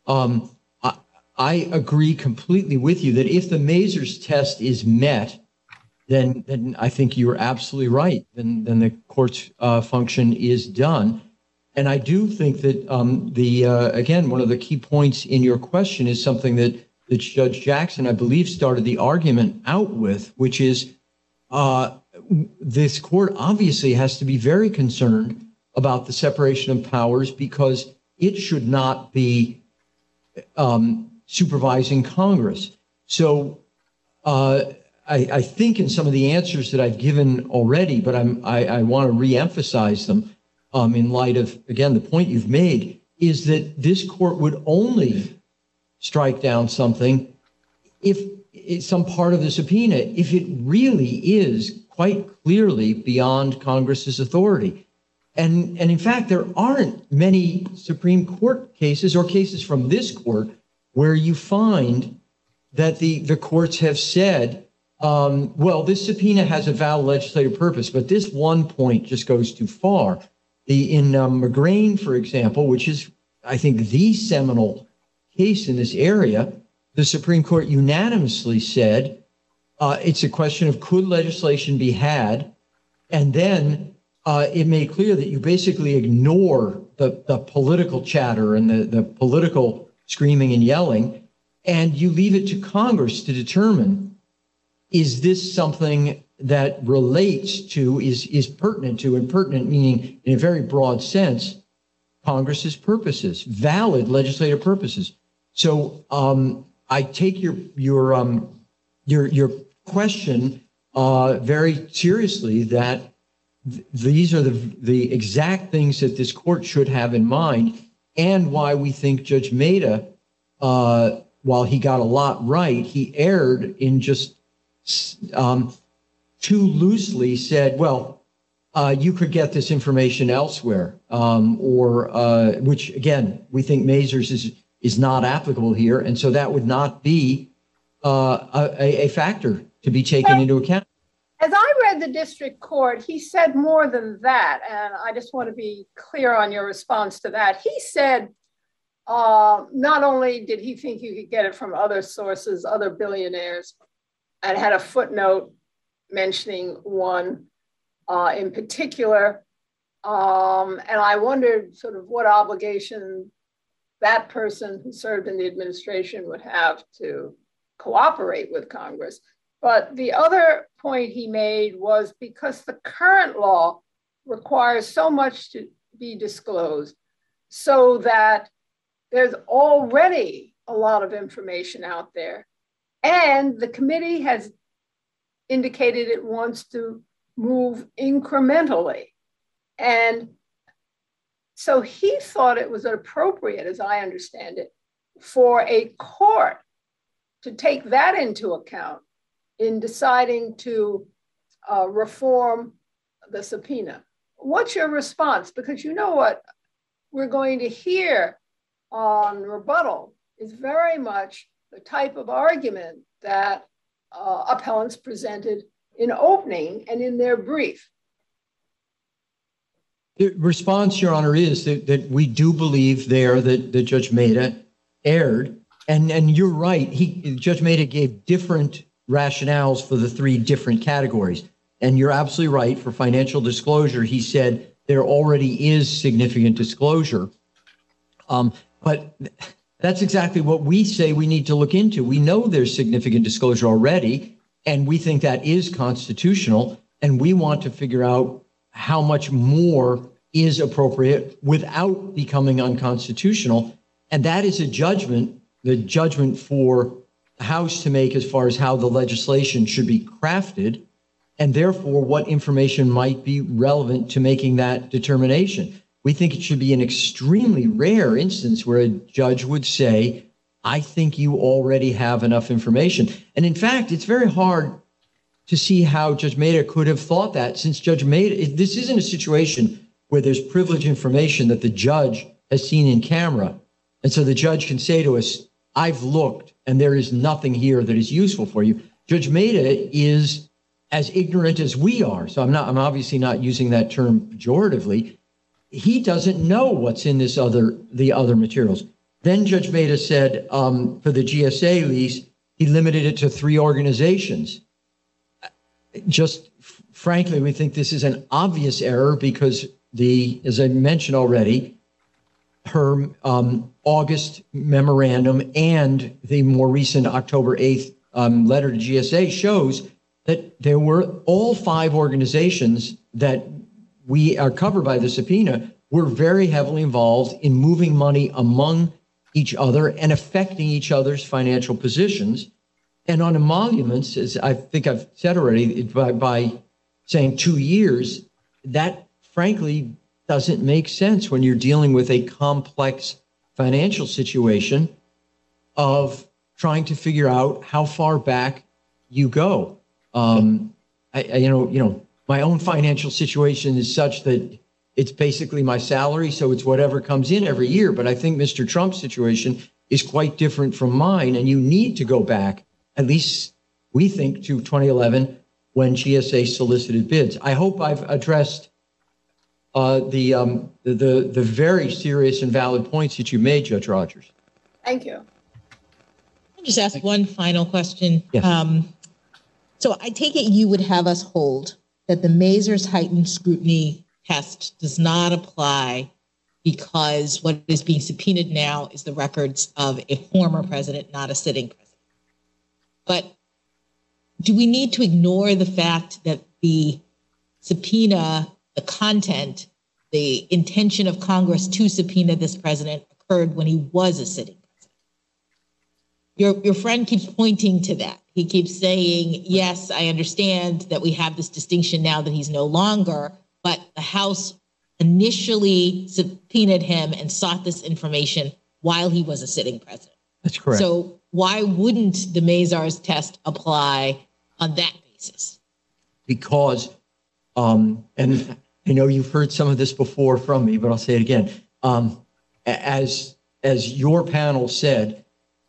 I agree completely with you that if the Mazur's test is met, then I think you're absolutely right. Then the court's function is done. And I do think that again, one of the key points in your question is something that Judge Jackson, I believe, started the argument out with, which is this court obviously has to be very concerned about the separation of powers because it should not be supervising Congress. So I think in some of the answers that I've given already, but I want to reemphasize them in light of, again, the point you've made, is that this court would only strike down something if it's some part of the subpoena, if it really is quite clearly beyond Congress's authority. And in fact, there aren't many Supreme Court cases or cases from this court where you find that the courts have said, well, this subpoena has a valid legislative purpose, but this one point just goes too far. In McGrain, for example, which is, I think, the seminal case in this area, the Supreme Court unanimously said it's a question of could legislation be had, and then it made clear that you basically ignore the political chatter and the political screaming and yelling, and you leave it to Congress to determine, is this something that relates to, is pertinent to, and pertinent meaning in a very broad sense, Congress's purposes, valid legislative purposes. So I take your question very seriously, that these are the exact things that this court should have in mind, and why we think Judge Maida, while he got a lot right, he erred in just too loosely said, well, you could get this information elsewhere, which again, we think Mazur's is not applicable here. And so that would not be a factor to be taken into account. As I read the district court, he said more than that. And I just want to be clear on your response to that. He said, not only did he think you could get it from other sources, other billionaires, and had a footnote mentioning one in particular. And I wondered sort of what obligation that person who served in the administration would have to cooperate with Congress. But the other point he made was because the current law requires so much to be disclosed, so that there's already a lot of information out there. And the committee has indicated it wants to move incrementally. And so he thought it was appropriate, as I understand it, for a court to take that into account in deciding to reform the subpoena. What's your response? Because you know what we're going to hear on rebuttal is very much the type of argument that appellants presented in opening and in their brief. The response, Your Honor, is that we do believe there that Judge Mehta erred. And you're right. Judge Mehta gave different rationales for the three different categories. And you're absolutely right. For financial disclosure, he said there already is significant disclosure. But that's exactly what we say we need to look into. We know there's significant disclosure already, and we think that is constitutional. And we want to figure out how much more is appropriate without becoming unconstitutional. And that is a judgment, the judgment for the House to make as far as how the legislation should be crafted, and therefore what information might be relevant to making that determination. We think it should be an extremely rare instance where a judge would say, I think you already have enough information. And in fact, it's very hard to see how Judge Mehta could have thought that, since Judge Mehta, this isn't a situation where there's privileged information that the judge has seen in camera. And so the judge can say to us, I've looked and there is nothing here that is useful for you. Judge Mehta is as ignorant as we are. So I'm obviously not using that term pejoratively. He doesn't know what's in the other materials. Then Judge Mehta said for the GSA lease, he limited it to 3 organizations. Just frankly, we think this is an obvious error because as I mentioned already, her August memorandum and the more recent October 8th letter to GSA shows that there were all 5 organizations that we are covered by the subpoena were very heavily involved in moving money among each other and affecting each other's financial positions. And on emoluments, as I think I've said already, by saying 2 years, that frankly doesn't make sense when you're dealing with a complex financial situation of trying to figure out how far back you go. My own financial situation is such that it's basically my salary, so it's whatever comes in every year. But I think Mr. Trump's situation is quite different from mine, and you need to go back, at least we think, to 2011 when GSA solicited bids. I hope I've addressed the very serious and valid points that you made, Judge Rogers. Thank you. I'll just ask one final question. Yes. So I take it you would have us hold that the Mazars heightened scrutiny test does not apply because what is being subpoenaed now is the records of a former president, not a sitting president. But do we need to ignore the fact that the subpoena, the content, the intention of Congress to subpoena this president occurred when he was a sitting president? Your friend keeps pointing to that. He keeps saying, yes, I understand that we have this distinction now that he's no longer, but the House initially subpoenaed him and sought this information while he was a sitting president. That's correct. So why wouldn't the Mazars test apply on that basis? Because, and I know you've heard some of this before from me, but I'll say it again. As your panel said,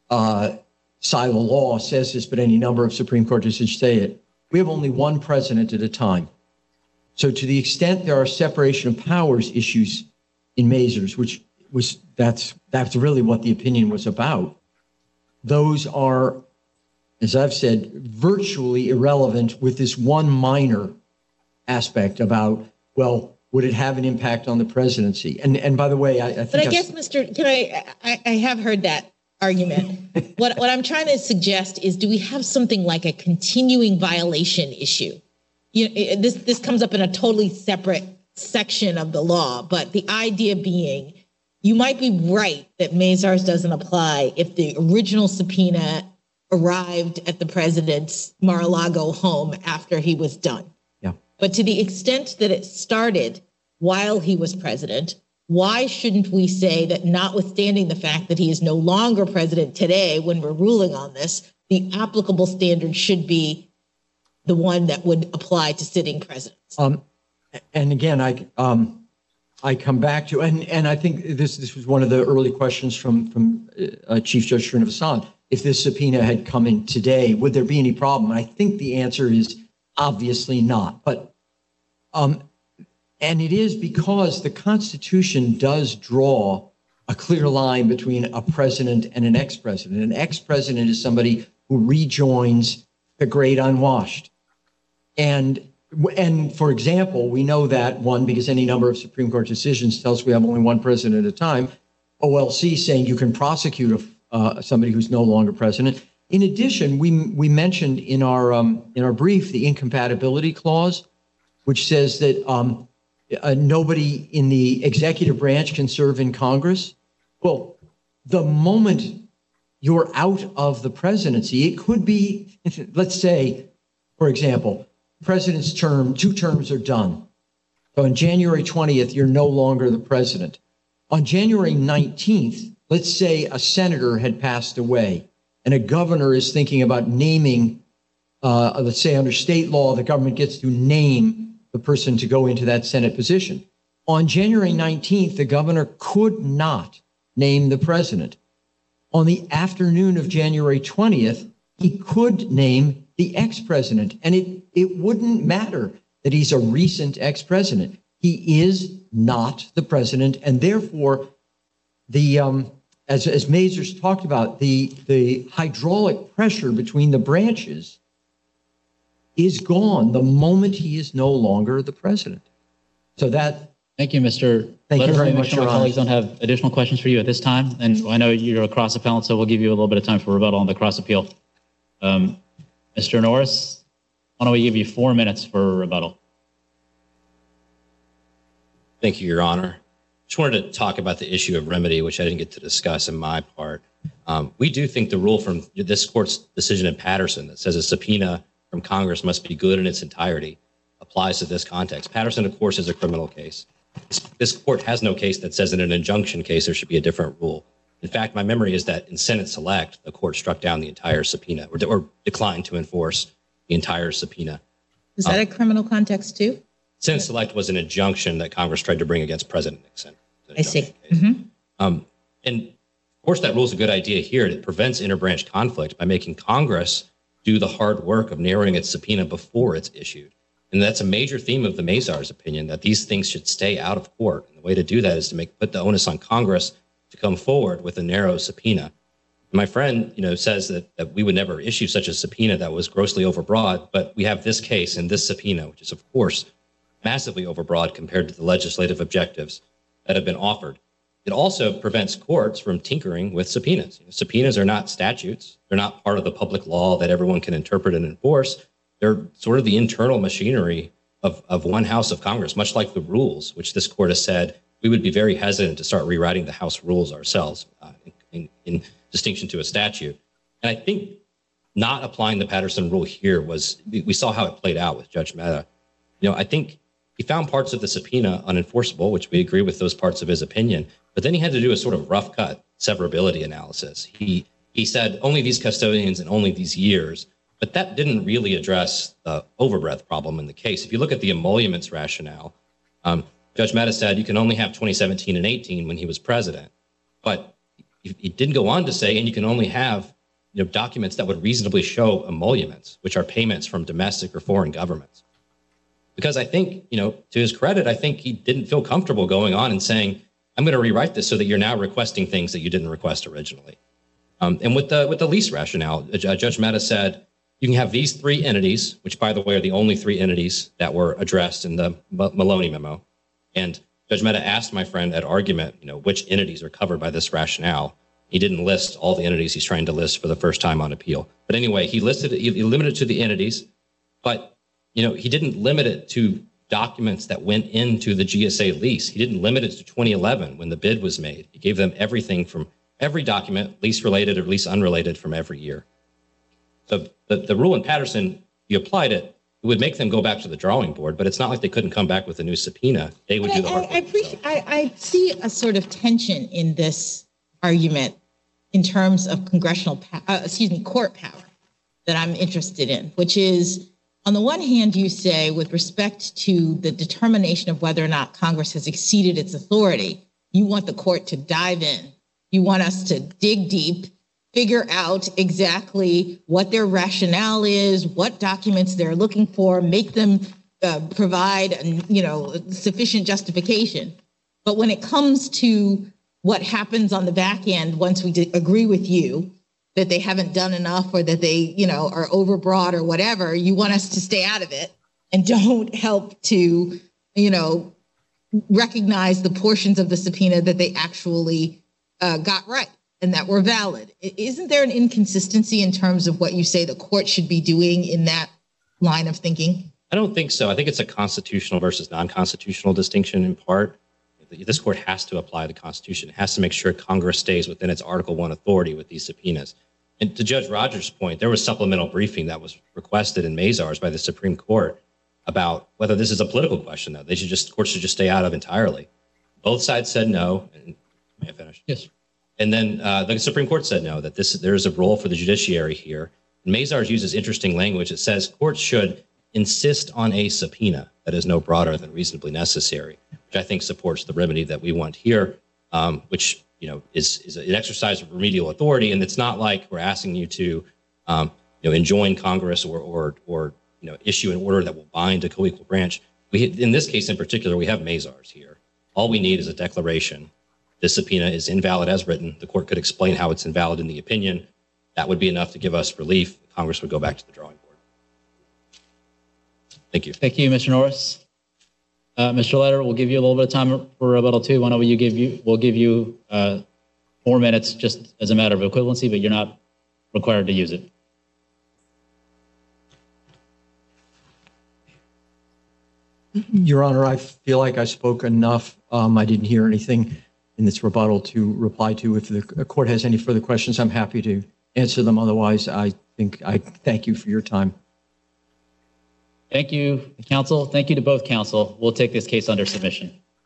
Silo law says this, but any number of Supreme Court decisions say it. We have only one president at a time. So to the extent there are separation of powers issues in Mazars, that's really what the opinion was about. Those are, as I've said, virtually irrelevant with this one minor aspect about, well, would it have an impact on the presidency? And by the way, I think. But I guess, I have heard that argument. What I'm trying to suggest is, do we have something like a continuing violation issue? This comes up in a totally separate section of the law, but the idea being, you might be right that Mazars doesn't apply if the original subpoena arrived at the president's Mar-a-Lago home after he was done. Yeah. But to the extent that it started while he was president, why shouldn't we say that notwithstanding the fact that he is no longer president today when we're ruling on this, the applicable standard should be the one that would apply to sitting presidents? And again, I come back to, and I think this was one of the early questions from Chief Judge Srinivasan. If this subpoena had come in today, would there be any problem? And I think the answer is obviously not. But and it is because the Constitution does draw a clear line between a president and an ex-president. An ex-president is somebody who rejoins the great unwashed. And for example, we know that, one, because any number of Supreme Court decisions tells we have only one president at a time. OLC saying you can prosecute somebody who's no longer president. In addition, we mentioned in our brief the incompatibility clause, which says that nobody in the executive branch can serve in Congress. Well, the moment you're out of the presidency, it could be, let's say, for example, president's term, 2 terms are done. So on January 20th, you're no longer the president. On January 19th, let's say a senator had passed away and a governor is thinking about naming, let's say under state law, the government gets to name the person to go into that Senate position. On January 19th, the governor could not name the president. On the afternoon of January 20th, he could name the ex-president, and it wouldn't matter that he's a recent ex-president. He is not the president, and therefore, the as Mazars talked about, the hydraulic pressure between the branches is gone the moment he is no longer the president. So that. Thank you, Mr. Thank you very much, Sure my colleagues don't have additional questions for you at this time, and I know you're a cross appellant, so we'll give you a little bit of time for rebuttal on the cross appeal. Mr. Norris, why don't we give you 4 minutes for rebuttal? Thank you, Your Honor. Just wanted to talk about the issue of remedy, which I didn't get to discuss in my part. We do think the rule from this court's decision in Patterson that says a subpoena from Congress must be good in its entirety applies to this context. Patterson, of course, is a criminal case. This court has no case that says in an injunction case there should be a different rule. In fact, my memory is that in Senate Select, the court struck down the entire subpoena or declined to enforce the entire subpoena. Is that a criminal context too? Senate Select was an injunction that Congress tried to bring against President Nixon. I see. And of course, that rule is a good idea here. It prevents interbranch conflict by making Congress do the hard work of narrowing its subpoena before it's issued. And that's a major theme of the Mazars' opinion, that these things should stay out of court. And the way to do that is to put the onus on Congress to come forward with a narrow subpoena. My friend, says that we would never issue such a subpoena that was grossly overbroad, but we have this case and this subpoena, which is, of course, massively overbroad compared to the legislative objectives that have been offered. It also prevents courts from tinkering with subpoenas. Subpoenas are not statutes. They're not part of the public law that everyone can interpret and enforce. They're sort of the internal machinery of one house of Congress, much like the rules, which this court has said we would be very hesitant to start rewriting the House rules ourselves in distinction to a statute. And I think not applying the Patterson rule here we saw how it played out with Judge Mehta. I think he found parts of the subpoena unenforceable, which we agree with those parts of his opinion, but then he had to do a sort of rough cut severability analysis. He said only these custodians and only these years, but that didn't really address the overbreadth problem in the case. If you look at the emoluments rationale, Judge Mehta said you can only have 2017 and 18 when he was president, but he didn't go on to say, and you can only have documents that would reasonably show emoluments, which are payments from domestic or foreign governments. Because I think, to his credit, I think he didn't feel comfortable going on and saying, I'm going to rewrite this so that you're now requesting things that you didn't request originally. And with the lease rationale, Judge Mehta said, you can have these 3 entities, which, by the way, are the only 3 entities that were addressed in the Maloney memo. And Judge Mehta asked my friend at argument, which entities are covered by this rationale. He didn't list all the entities he's trying to list for the first time on appeal. But anyway, he limited it to the entities, but he didn't limit it to documents that went into the GSA lease. He didn't limit it to 2011 when the bid was made. He gave them everything from every document, lease related or lease unrelated, from every year. So the rule in Patterson, you applied it, It would make them go back to the drawing board, but it's not like they couldn't come back with a new subpoena. They would do the hard work. I see a sort of tension in this argument in terms of court power that I'm interested in, which is, on the one hand, you say with respect to the determination of whether or not Congress has exceeded its authority, you want the court to dive in. You want us to dig deep, figure out exactly what their rationale is, what documents they're looking for, make them provide, sufficient justification. But when it comes to what happens on the back end, once we agree with you that they haven't done enough or that they, are overbroad or whatever, you want us to stay out of it and don't help to, recognize the portions of the subpoena that they actually got right and that were valid. Isn't there an inconsistency in terms of what you say the court should be doing in that line of thinking? I don't think so. I think it's a constitutional versus non-constitutional distinction in part. This court has to apply the Constitution. It has to make sure Congress stays within its Article I authority with these subpoenas. And to Judge Rogers' point, there was supplemental briefing that was requested in Mazars by the Supreme Court about whether this is a political question that courts should just stay out of entirely. Both sides said no. And may I finish? Yes. And then the Supreme Court said no, that there is a role for the judiciary here. And Mazars uses interesting language. It says courts should insist on a subpoena that is no broader than reasonably necessary, which I think supports the remedy that we want here, which is an exercise of remedial authority. And it's not like we're asking you to enjoin Congress or issue an order that will bind a co-equal branch. In this case in particular, we have Mazars here. All we need is a declaration. This subpoena is invalid as written. The court could explain how it's invalid in the opinion. That would be enough to give us relief. Congress would go back to the drawing board. Thank you. Thank you, Mr. Norris. Mr. Leder, we'll give you a little bit of time for rebuttal too. Why don't we'll give you 4 minutes just as a matter of equivalency, but you're not required to use it. Your Honor, I feel like I spoke enough. I didn't hear anything in this rebuttal to reply to. If the court has any further questions, I'm happy to answer them. Otherwise, I thank you for your time. Thank you, counsel. Thank you to both counsel. We'll take this case under submission.